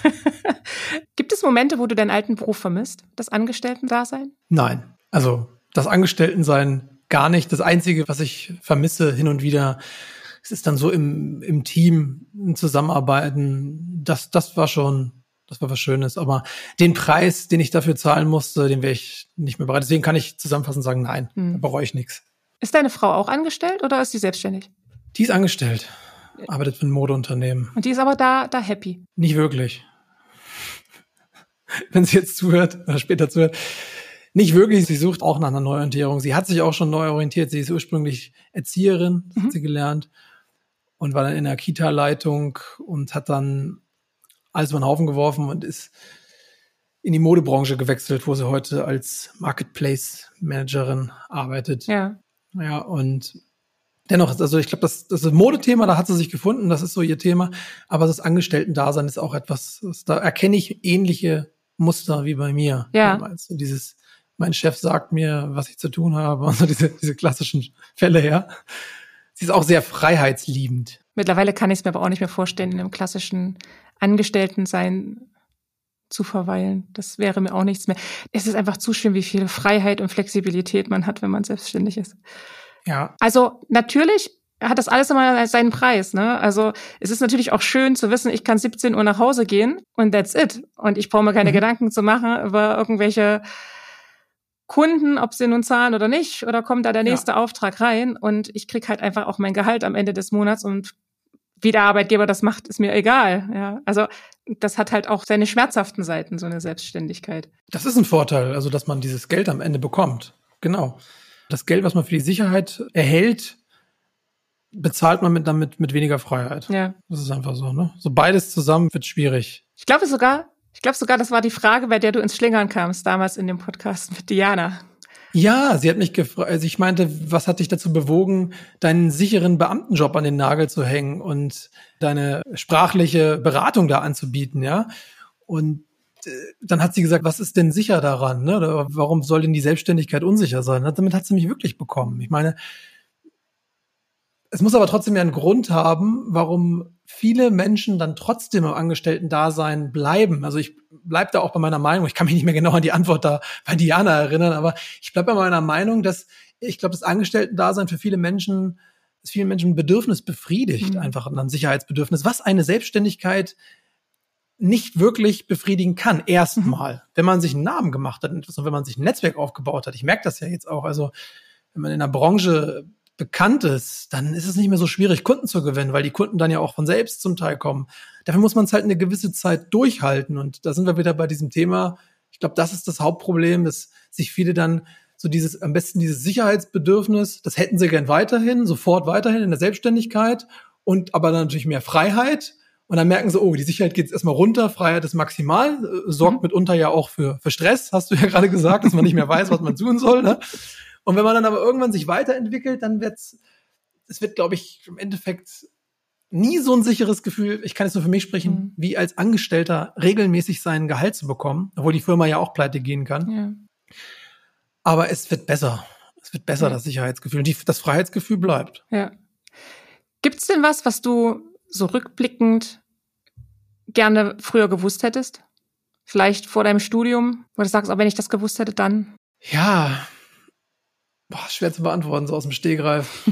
Gibt es Momente, wo du deinen alten Beruf vermisst, das Angestellten-Dasein? Nein, also das Angestelltensein gar nicht. Das Einzige, was ich vermisse hin und wieder, es ist dann so im, im Team, im Zusammenarbeiten. Das, das war schon, das war was Schönes. Aber den Preis, den ich dafür zahlen musste, den wäre ich nicht mehr bereit. Deswegen kann ich zusammenfassend sagen, nein, hm. da bereue ich nichts. Ist deine Frau auch angestellt oder ist sie selbstständig? Die ist angestellt, arbeitet für ein Modeunternehmen. Und die ist aber da, da happy? Nicht wirklich. Wenn sie jetzt zuhört oder später zuhört. Nicht wirklich, sie sucht auch nach einer Neuorientierung. Sie hat sich auch schon neu orientiert. Sie ist ursprünglich Erzieherin, das mhm. hat sie gelernt und war dann in der Kita-Leitung und hat dann alles über den Haufen geworfen und ist in die Modebranche gewechselt, wo sie heute als Marketplace-Managerin arbeitet. Ja. Ja, und dennoch, also ich glaube, das, das Modethema, da hat sie sich gefunden, das ist so ihr Thema, aber das Angestellten-Dasein ist auch etwas, das, da erkenne ich ähnliche Muster wie bei mir. Ja. Also dieses, mein Chef sagt mir, was ich zu tun habe, also diese, diese klassischen Fälle, ja. Sie ist auch sehr freiheitsliebend. Mittlerweile kann ich es mir aber auch nicht mehr vorstellen, in einem klassischen Angestelltensein zu verweilen. Das wäre mir auch nichts mehr. Es ist einfach zu schön, wie viel Freiheit und Flexibilität man hat, wenn man selbstständig ist. Ja. Also natürlich hat das alles immer seinen Preis, ne? Also es ist natürlich auch schön zu wissen, ich kann siebzehn Uhr nach Hause gehen und that's it. Und ich brauche mir keine mhm. Gedanken zu machen über irgendwelche Kunden, ob sie nun zahlen oder nicht, oder kommt da der nächste ja. Auftrag rein und ich krieg halt einfach auch mein Gehalt am Ende des Monats und wie der Arbeitgeber das macht, ist mir egal. Ja, also das hat halt auch seine schmerzhaften Seiten, so eine Selbstständigkeit. Das ist ein Vorteil, also dass man dieses Geld am Ende bekommt. Genau. Das Geld, was man für die Sicherheit erhält, bezahlt man mit damit mit weniger Freiheit. Ja. Das ist einfach so, ne? So beides zusammen wird schwierig. Ich glaube sogar, ich glaube sogar, das war die Frage, bei der du ins Schlingern kamst, damals in dem Podcast mit Diana. Ja, sie hat mich gefragt, also ich meinte, was hat dich dazu bewogen, deinen sicheren Beamtenjob an den Nagel zu hängen und deine sprachliche Beratung da anzubieten, ja? Und äh, dann hat sie gesagt, was ist denn sicher daran, ne? Oder warum soll denn die Selbstständigkeit unsicher sein? Damit hat sie mich wirklich bekommen. Ich meine, es muss aber trotzdem ja einen Grund haben, warum viele Menschen dann trotzdem im Angestellten-Dasein bleiben. Also ich bleib da auch bei meiner Meinung, ich kann mich nicht mehr genau an die Antwort da bei Diana erinnern, aber ich bleib bei meiner Meinung, dass ich glaube, das Angestellten-Dasein für viele Menschen, dass vielen Menschen ein Bedürfnis befriedigt, mhm. einfach ein Sicherheitsbedürfnis, was eine Selbstständigkeit nicht wirklich befriedigen kann. Erstmal, mhm. wenn man sich einen Namen gemacht hat und wenn man sich ein Netzwerk aufgebaut hat. Ich merke das ja jetzt auch, also wenn man in der Branche bekannt ist, dann ist es nicht mehr so schwierig, Kunden zu gewinnen, weil die Kunden dann ja auch von selbst zum Teil kommen. Dafür muss man es halt eine gewisse Zeit durchhalten. Und da sind wir wieder bei diesem Thema. Ich glaube, das ist das Hauptproblem, dass sich viele dann so dieses, am besten dieses Sicherheitsbedürfnis, das hätten sie gern weiterhin, sofort weiterhin in der Selbstständigkeit und aber dann natürlich mehr Freiheit. Und dann merken sie, oh, die Sicherheit geht jetzt erstmal runter, Freiheit ist maximal, äh, sorgt mhm. mitunter ja auch für, für Stress, hast du ja gerade gesagt, dass man nicht mehr weiß, was man tun soll, ne? Und wenn man dann aber irgendwann sich weiterentwickelt, dann wird's, es wird, glaube ich, im Endeffekt nie so ein sicheres Gefühl, ich kann jetzt nur für mich sprechen, mhm. wie als Angestellter regelmäßig sein Gehalt zu bekommen, obwohl die Firma ja auch pleite gehen kann. Ja. Aber es wird besser. Es wird besser, ja. das Sicherheitsgefühl. Und die, das Freiheitsgefühl bleibt. Ja. Gibt's denn was, was du so rückblickend gerne früher gewusst hättest? Vielleicht vor deinem Studium, wo du sagst, auch wenn ich das gewusst hätte, dann? Ja, Boah, schwer zu beantworten, so aus dem Stegreif.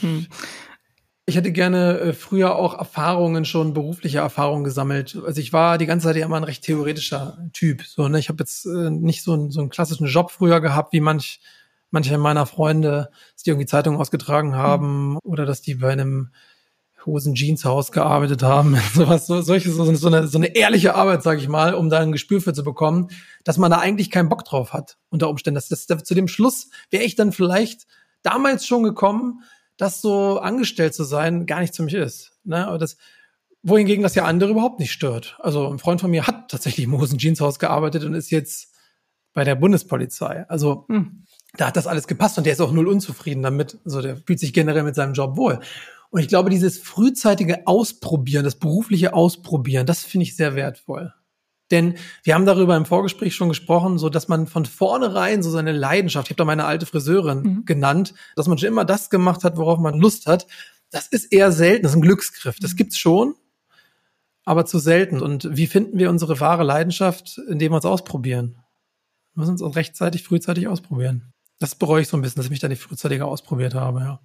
Ich hätte gerne äh, früher auch Erfahrungen, schon berufliche Erfahrungen gesammelt. Also ich war die ganze Zeit ja immer ein recht theoretischer Typ. So, ne? Ich habe jetzt äh, nicht so, ein, so einen klassischen Job früher gehabt, wie manch manche meiner Freunde, dass die irgendwie Zeitungen ausgetragen haben mhm. oder dass die bei einem Hosen-Jeans-Haus gearbeitet haben. Sowas, so, solche, so, so, eine, so eine ehrliche Arbeit, sage ich mal, um da ein Gespür für zu bekommen, dass man da eigentlich keinen Bock drauf hat, unter Umständen. Das, das, das, zu dem Schluss wäre ich dann vielleicht damals schon gekommen, dass so angestellt zu sein gar nicht für mich ist. Ne? Aber das, wohingegen das ja andere überhaupt nicht stört. Also ein Freund von mir hat tatsächlich im Hosen-Jeans-Haus gearbeitet und ist jetzt bei der Bundespolizei. Also hm. da hat das alles gepasst und der ist auch null unzufrieden damit. Also der fühlt sich generell mit seinem Job wohl. Und ich glaube, dieses frühzeitige Ausprobieren, das berufliche Ausprobieren, das finde ich sehr wertvoll. Denn wir haben darüber im Vorgespräch schon gesprochen, so dass man von vornherein so seine Leidenschaft, ich habe da meine alte Friseurin mhm. genannt, dass man schon immer das gemacht hat, worauf man Lust hat. Das ist eher selten, das ist ein Glücksgriff. Das gibt's schon, aber zu selten. Und wie finden wir unsere wahre Leidenschaft, indem wir uns ausprobieren? Wir müssen uns rechtzeitig, frühzeitig ausprobieren. Das bereue ich so ein bisschen, dass ich mich da nicht frühzeitiger ausprobiert habe, ja.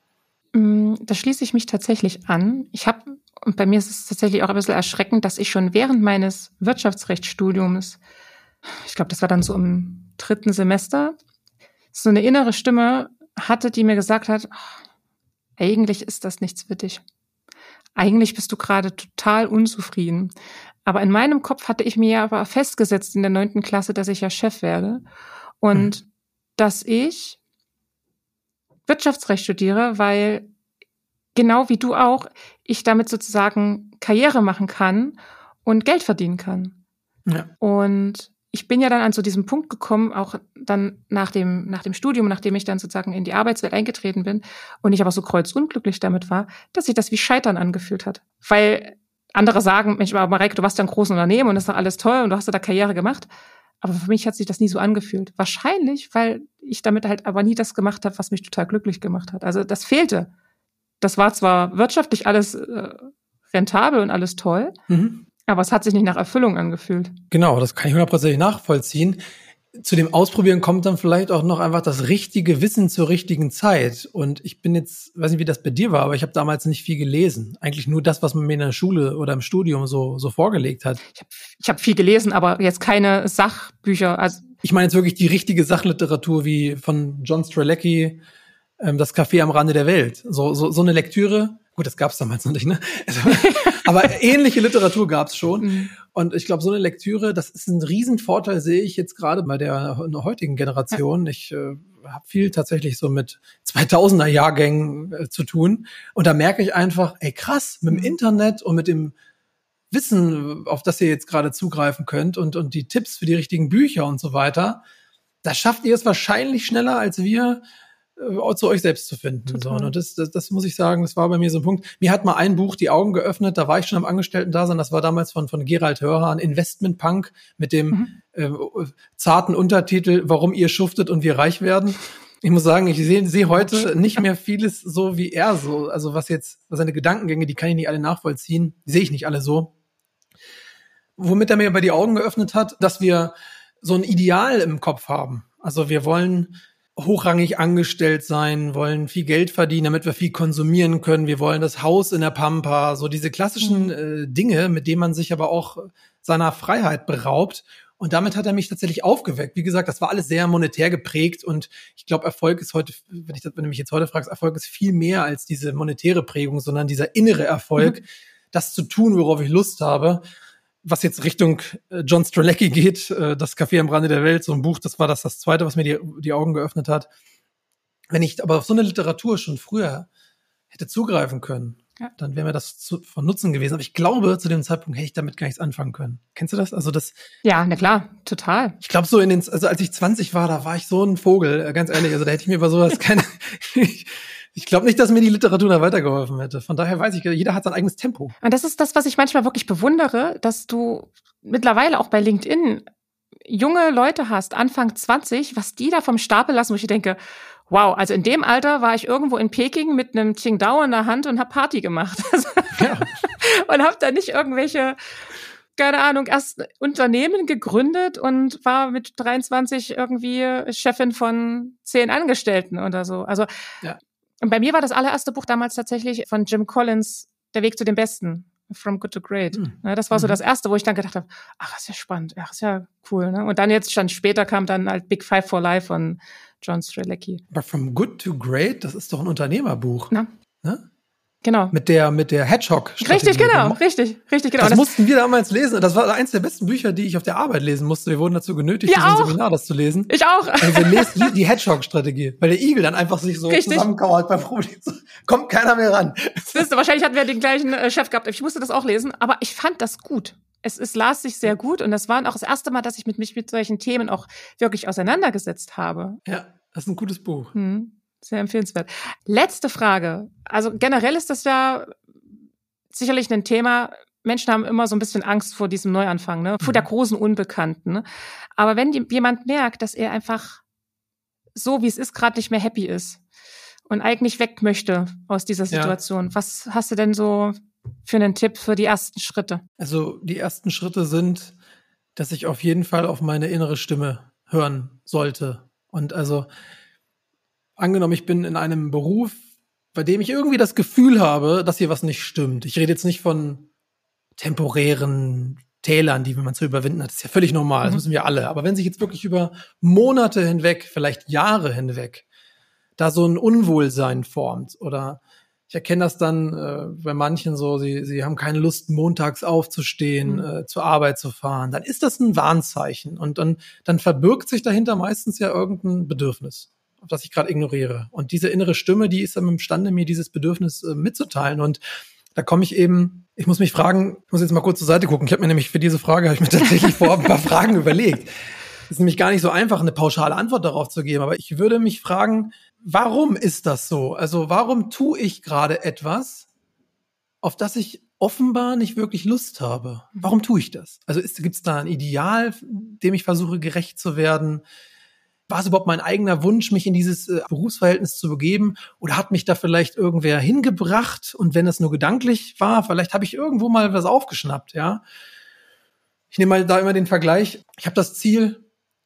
Da schließe ich mich tatsächlich an. Ich habe, und bei mir ist es tatsächlich auch ein bisschen erschreckend, dass ich schon während meines Wirtschaftsrechtsstudiums, ich glaube, das war dann so im dritten Semester, so eine innere Stimme hatte, die mir gesagt hat, eigentlich ist das nichts für dich. Eigentlich bist du gerade total unzufrieden. Aber in meinem Kopf hatte ich mir ja aber festgesetzt in der neunten Klasse, dass ich ja Chef werde und hm. dass ich Wirtschaftsrecht studiere, weil genau wie du auch, ich damit sozusagen Karriere machen kann und Geld verdienen kann. Ja. Und ich bin ja dann an so diesem Punkt gekommen, auch dann nach dem, nach dem Studium, nachdem ich dann sozusagen in die Arbeitswelt eingetreten bin und ich aber so kreuzunglücklich damit war, dass sich das wie Scheitern angefühlt hat. Weil andere sagen, Mensch, aber Mareike, du warst ja ein großes Unternehmen und das ist doch alles toll und du hast ja da Karriere gemacht. Aber für mich hat sich das nie so angefühlt. Wahrscheinlich, weil ich damit halt aber nie das gemacht habe, was mich total glücklich gemacht hat. Also das fehlte. Das war zwar wirtschaftlich alles äh, rentabel und alles toll, mhm. aber es hat sich nicht nach Erfüllung angefühlt. Genau, das kann ich hundertprozentig nachvollziehen. Zu dem Ausprobieren kommt dann vielleicht auch noch einfach das richtige Wissen zur richtigen Zeit. Und ich bin jetzt, weiß nicht, wie das bei dir war, aber ich habe damals nicht viel gelesen. Eigentlich nur das, was man mir in der Schule oder im Studium so so vorgelegt hat. Ich habe ich hab viel gelesen, aber jetzt keine Sachbücher. Also ich meine jetzt wirklich die richtige Sachliteratur wie von John Strzelecki, ähm, Das Café am Rande der Welt. So so so eine Lektüre. Gut, das gab's damals noch nicht, ne? Also, aber ähnliche Literatur gab's schon. Mhm. Und ich glaube, so eine Lektüre, das ist ein Riesenvorteil, sehe ich jetzt gerade bei der heutigen Generation. Ja. Ich äh, habe viel tatsächlich so mit zweitausender Jahrgängen äh, zu tun. Und da merke ich einfach, ey krass, mit dem Internet und mit dem Wissen, auf das ihr jetzt gerade zugreifen könnt und, und die Tipps für die richtigen Bücher und so weiter, da schafft ihr es wahrscheinlich schneller als wir, zu euch selbst zu finden. So. Und das, das, das muss ich sagen, das war bei mir so ein Punkt. Mir hat mal ein Buch die Augen geöffnet, da war ich schon am Angestellten-Dasein, das war damals von, von Gerald Hörhan, Investment Punk, mit dem mhm. äh, zarten Untertitel, warum ihr schuftet und wir reich werden. Ich muss sagen, ich sehe seh heute nicht mehr vieles so wie er so. Also was jetzt, seine Gedankengänge, die kann ich nicht alle nachvollziehen, die sehe ich nicht alle so. Womit er mir aber die Augen geöffnet hat, dass wir so ein Ideal im Kopf haben. Also wir wollen hochrangig angestellt sein, wollen viel Geld verdienen, damit wir viel konsumieren können. Wir wollen das Haus in der Pampa, so diese klassischen äh, Dinge, mit denen man sich aber auch seiner Freiheit beraubt. Und damit hat er mich tatsächlich aufgeweckt. Wie gesagt, das war alles sehr monetär geprägt und ich glaube, Erfolg ist heute, wenn ich das, wenn du mich jetzt heute fragst, Erfolg ist viel mehr als diese monetäre Prägung, sondern dieser innere Erfolg, mhm. das zu tun, worauf ich Lust habe. Was jetzt Richtung John Strzelecki geht, Das Café am Rande der Welt, so ein Buch, das war das, das zweite, was mir die, die Augen geöffnet hat. Wenn ich aber auf so eine Literatur schon früher hätte zugreifen können, ja. dann wäre mir das zu, von Nutzen gewesen. Aber ich glaube, zu dem Zeitpunkt hätte ich damit gar nichts anfangen können. Kennst du das? Also das. Ja, na klar, total. Ich glaube so in den, also als ich zwanzig war, da war ich so ein Vogel, ganz ehrlich. Also da hätte ich mir über sowas keine, ich, Ich glaube nicht, dass mir die Literatur da weitergeholfen hätte. Von daher weiß ich, jeder hat sein eigenes Tempo. Und das ist das, was ich manchmal wirklich bewundere, dass du mittlerweile auch bei LinkedIn junge Leute hast, Anfang zwanzig, was die da vom Stapel lassen, wo ich denke, wow, also in dem Alter war ich irgendwo in Peking mit einem Qingdao in der Hand und hab Party gemacht. Ja. Und hab da nicht irgendwelche, keine Ahnung, erst Unternehmen gegründet und war mit dreiundzwanzig irgendwie Chefin von zehn Angestellten oder so. Also ja. Und bei mir war das allererste Buch damals tatsächlich von Jim Collins, Der Weg zu dem Besten, From Good to Great. Mhm. Ja, das war so das erste, wo ich dann gedacht habe, ach, ist ja spannend, ach, ist ja cool. Ne? Und dann jetzt, dann später kam dann halt Big Five for Life von John Strzelecki. Aber From Good to Great, das ist doch ein Unternehmerbuch. Na? Ne? Genau. Mit der, mit der Hedgehog-Strategie. Richtig, genau, richtig, richtig, genau. Das, das mussten wir damals lesen. Das war eins der besten Bücher, die ich auf der Arbeit lesen musste. Wir wurden dazu genötigt, ja, für so ein Seminar das zu lesen. Ich auch. Also wir lesen die Hedgehog-Strategie, weil der Igel dann einfach sich so richtig zusammenkauert beim Problem. Kommt keiner mehr ran. Wisst ihr, wahrscheinlich hatten wir den gleichen äh, Chef gehabt. Ich musste das auch lesen, aber ich fand das gut. Es, es las sich sehr gut und das war auch das erste Mal, dass ich mit mich mit solchen Themen auch wirklich auseinandergesetzt habe. Ja, das ist ein gutes Buch. Hm. Sehr empfehlenswert. Letzte Frage. Also generell ist das ja sicherlich ein Thema. Menschen haben immer so ein bisschen Angst vor diesem Neuanfang, ne? Vor mhm. der großen Unbekannten. Ne? Aber wenn jemand merkt, dass er einfach so, wie es ist, gerade nicht mehr happy ist und eigentlich weg möchte aus dieser Situation, ja. was hast du denn so für einen Tipp für die ersten Schritte? Also die ersten Schritte sind, dass ich auf jeden Fall auf meine innere Stimme hören sollte. Und also angenommen, ich bin in einem Beruf, bei dem ich irgendwie das Gefühl habe, dass hier was nicht stimmt. Ich rede jetzt nicht von temporären Tälern, die man zu überwinden hat. Das ist ja völlig normal, das müssen wir alle. Aber wenn sich jetzt wirklich über Monate hinweg, vielleicht Jahre hinweg, da so ein Unwohlsein formt oder ich erkenne das dann äh, bei manchen so, sie sie haben keine Lust, montags aufzustehen, mhm. äh, zur Arbeit zu fahren, dann ist das ein Warnzeichen. Und dann, dann verbirgt sich dahinter meistens ja irgendein Bedürfnis, auf das ich gerade ignoriere. Und diese innere Stimme, die ist dann imstande, mir dieses Bedürfnis äh, mitzuteilen. Und da komme ich eben Ich muss mich fragen, ich muss jetzt mal kurz zur Seite gucken. Ich habe mir nämlich für diese Frage, habe ich mir tatsächlich vorab ein paar Fragen überlegt. Es ist nämlich gar nicht so einfach, eine pauschale Antwort darauf zu geben. Aber ich würde mich fragen, warum ist das so? Also warum tue ich gerade etwas, auf das ich offenbar nicht wirklich Lust habe? Warum tue ich das? Also gibt es da ein Ideal, dem ich versuche gerecht zu werden? War es überhaupt mein eigener Wunsch, mich in dieses äh, Berufsverhältnis zu begeben? Oder hat mich da vielleicht irgendwer hingebracht? Und wenn es nur gedanklich war, vielleicht habe ich irgendwo mal was aufgeschnappt, ja? Ich nehme mal da immer den Vergleich. Ich habe das Ziel,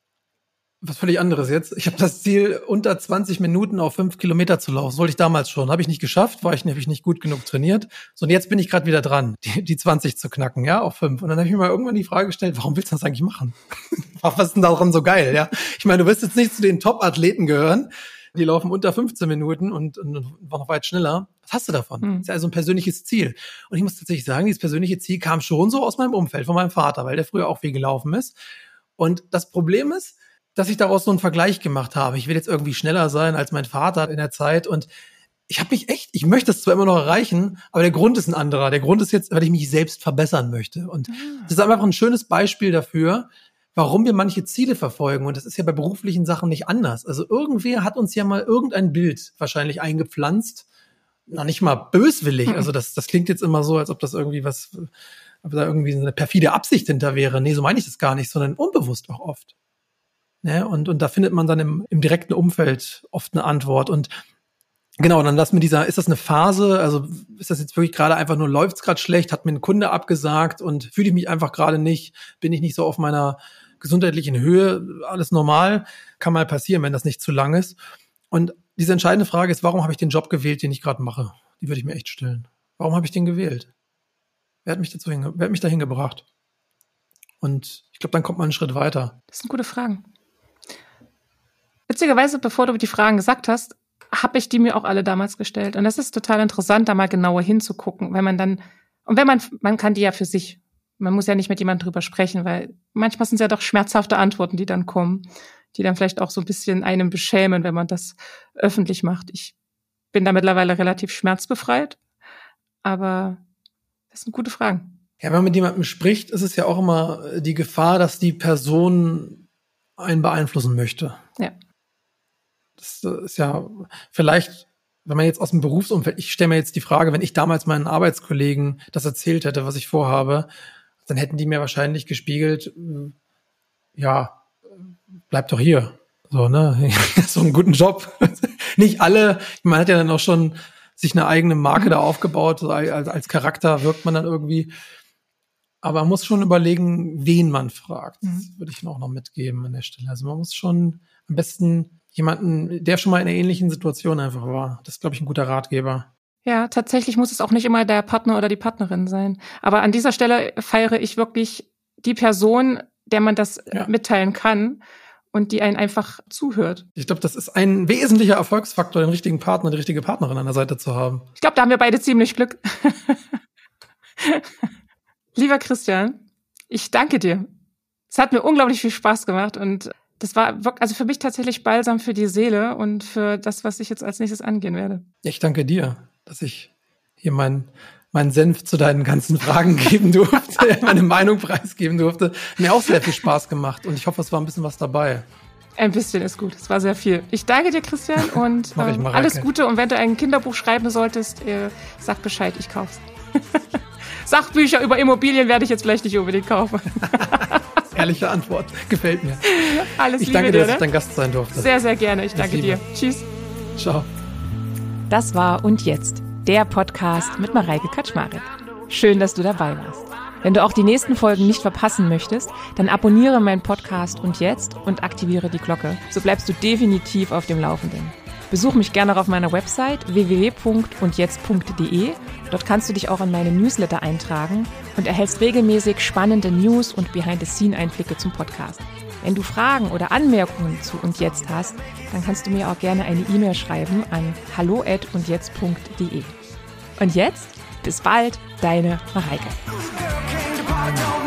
was völlig anderes jetzt. Ich habe das Ziel, unter zwanzig Minuten auf fünf Kilometer zu laufen. Das wollte ich damals schon. Habe ich nicht geschafft, war ich nämlich nicht gut genug trainiert. So, und jetzt bin ich gerade wieder dran, die, die zwanzig zu knacken, ja, auf fünf. Und dann habe ich mir mal irgendwann die Frage gestellt, warum willst du das eigentlich machen? Was ist denn daran so geil, ja? Ich meine, du wirst jetzt nicht zu den Top-Athleten gehören. Die laufen unter fünfzehn Minuten und, und war noch weit schneller. Was hast du davon? Mhm. Das ist ja also ein persönliches Ziel. Und ich muss tatsächlich sagen, dieses persönliche Ziel kam schon so aus meinem Umfeld, von meinem Vater, weil der früher auch viel gelaufen ist. Und das Problem ist, dass ich daraus so einen Vergleich gemacht habe. Ich will jetzt irgendwie schneller sein als mein Vater in der Zeit und ich habe mich echt, ich möchte das zwar immer noch erreichen, aber der Grund ist ein anderer. Der Grund ist jetzt, weil ich mich selbst verbessern möchte. Und ah. das ist einfach ein schönes Beispiel dafür, warum wir manche Ziele verfolgen. Und das ist ja bei beruflichen Sachen nicht anders. Also irgendwer hat uns ja mal irgendein Bild wahrscheinlich eingepflanzt. Noch nicht mal böswillig. Hm. Also das, das klingt jetzt immer so, als ob das irgendwie was, ob da irgendwie eine perfide Absicht hinter wäre. Nee, so meine ich das gar nicht, sondern unbewusst auch oft. Ne? Und, und da findet man dann im, im direkten Umfeld oft eine Antwort. Und genau, dann das mit dieser, ist das eine Phase? Also ist das jetzt wirklich gerade einfach nur, läuft's gerade schlecht? Hat mir ein Kunde abgesagt und fühle ich mich einfach gerade nicht? Bin ich nicht so auf meiner gesundheitlichen Höhe? Alles normal? Kann mal passieren, wenn das nicht zu lang ist. Und diese entscheidende Frage ist, warum habe ich den Job gewählt, den ich gerade mache? Die würde ich mir echt stellen. Warum habe ich den gewählt? Wer hat mich dazu hinge- wer hat mich dahin gebracht? Und ich glaube, dann kommt man einen Schritt weiter. Das sind gute Fragen. Witzigerweise, bevor du die Fragen gesagt hast, habe ich die mir auch alle damals gestellt. Und das ist total interessant, da mal genauer hinzugucken, wenn man dann, und wenn man, man kann die ja für sich, man muss ja nicht mit jemandem drüber sprechen, weil manchmal sind es ja doch schmerzhafte Antworten, die dann kommen, die dann vielleicht auch so ein bisschen einem beschämen, wenn man das öffentlich macht. Ich bin da mittlerweile relativ schmerzbefreit, aber das sind gute Fragen. Ja, wenn man mit jemandem spricht, ist es ja auch immer die Gefahr, dass die Person einen beeinflussen möchte. Ja. Das ist ja vielleicht, wenn man jetzt aus dem Berufsumfeld, ich stelle mir jetzt die Frage, wenn ich damals meinen Arbeitskollegen das erzählt hätte, was ich vorhabe, dann hätten die mir wahrscheinlich gespiegelt, ja, bleib doch hier. So, ne? So einen guten Job. Nicht alle, man hat ja dann auch schon sich eine eigene Marke mhm. da aufgebaut, so als, als Charakter wirkt man dann irgendwie. Aber man muss schon überlegen, wen man fragt. Mhm. Das würde ich auch noch mitgeben an der Stelle. Also man muss schon am besten jemanden, der schon mal in einer ähnlichen Situation einfach war. Das ist, glaube ich, ein guter Ratgeber. Ja, tatsächlich muss es auch nicht immer der Partner oder die Partnerin sein. Aber an dieser Stelle feiere ich wirklich die Person, der man das ja. mitteilen kann und die einen einfach zuhört. Ich glaube, das ist ein wesentlicher Erfolgsfaktor, den richtigen Partner, die richtige Partnerin an der Seite zu haben. Ich glaube, da haben wir beide ziemlich Glück. Lieber Christian, ich danke dir. Es hat mir unglaublich viel Spaß gemacht und das war wirklich, also für mich tatsächlich Balsam für die Seele und für das, was ich jetzt als nächstes angehen werde. Ich danke dir, dass ich hier meinen meinen Senf zu deinen ganzen Fragen geben durfte, meine Meinung preisgeben durfte. Mir auch sehr viel Spaß gemacht und ich hoffe, es war ein bisschen was dabei. Ein bisschen ist gut, es war sehr viel. Ich danke dir, Christian, und ähm, alles Gute. Und wenn du ein Kinderbuch schreiben solltest, äh, sag Bescheid, ich kauf's. Sachbücher über Immobilien werde ich jetzt vielleicht nicht unbedingt kaufen. Ehrliche Antwort. Gefällt mir. Alles ich Liebe danke dir, dir, dass ne? ich dein Gast sein durfte. Sehr, sehr gerne. Ich danke dir. Tschüss. Ciao. Das war Und Jetzt, der Podcast mit Mareike Kaczmarek. Schön, dass du dabei warst. Wenn du auch die nächsten Folgen nicht verpassen möchtest, dann abonniere meinen Podcast Und Jetzt und aktiviere die Glocke. So bleibst du definitiv auf dem Laufenden. Besuch mich gerne auf meiner Website w w w punkt und jetzt punkt d e. Dort kannst du dich auch in meine Newsletter eintragen und erhältst regelmäßig spannende News und Behind-the-Scene-Einblicke zum Podcast. Wenn du Fragen oder Anmerkungen zu Und Jetzt hast, dann kannst du mir auch gerne eine E-Mail schreiben an hallo at und jetzt punkt d e. Und jetzt, bis bald, deine Mareike.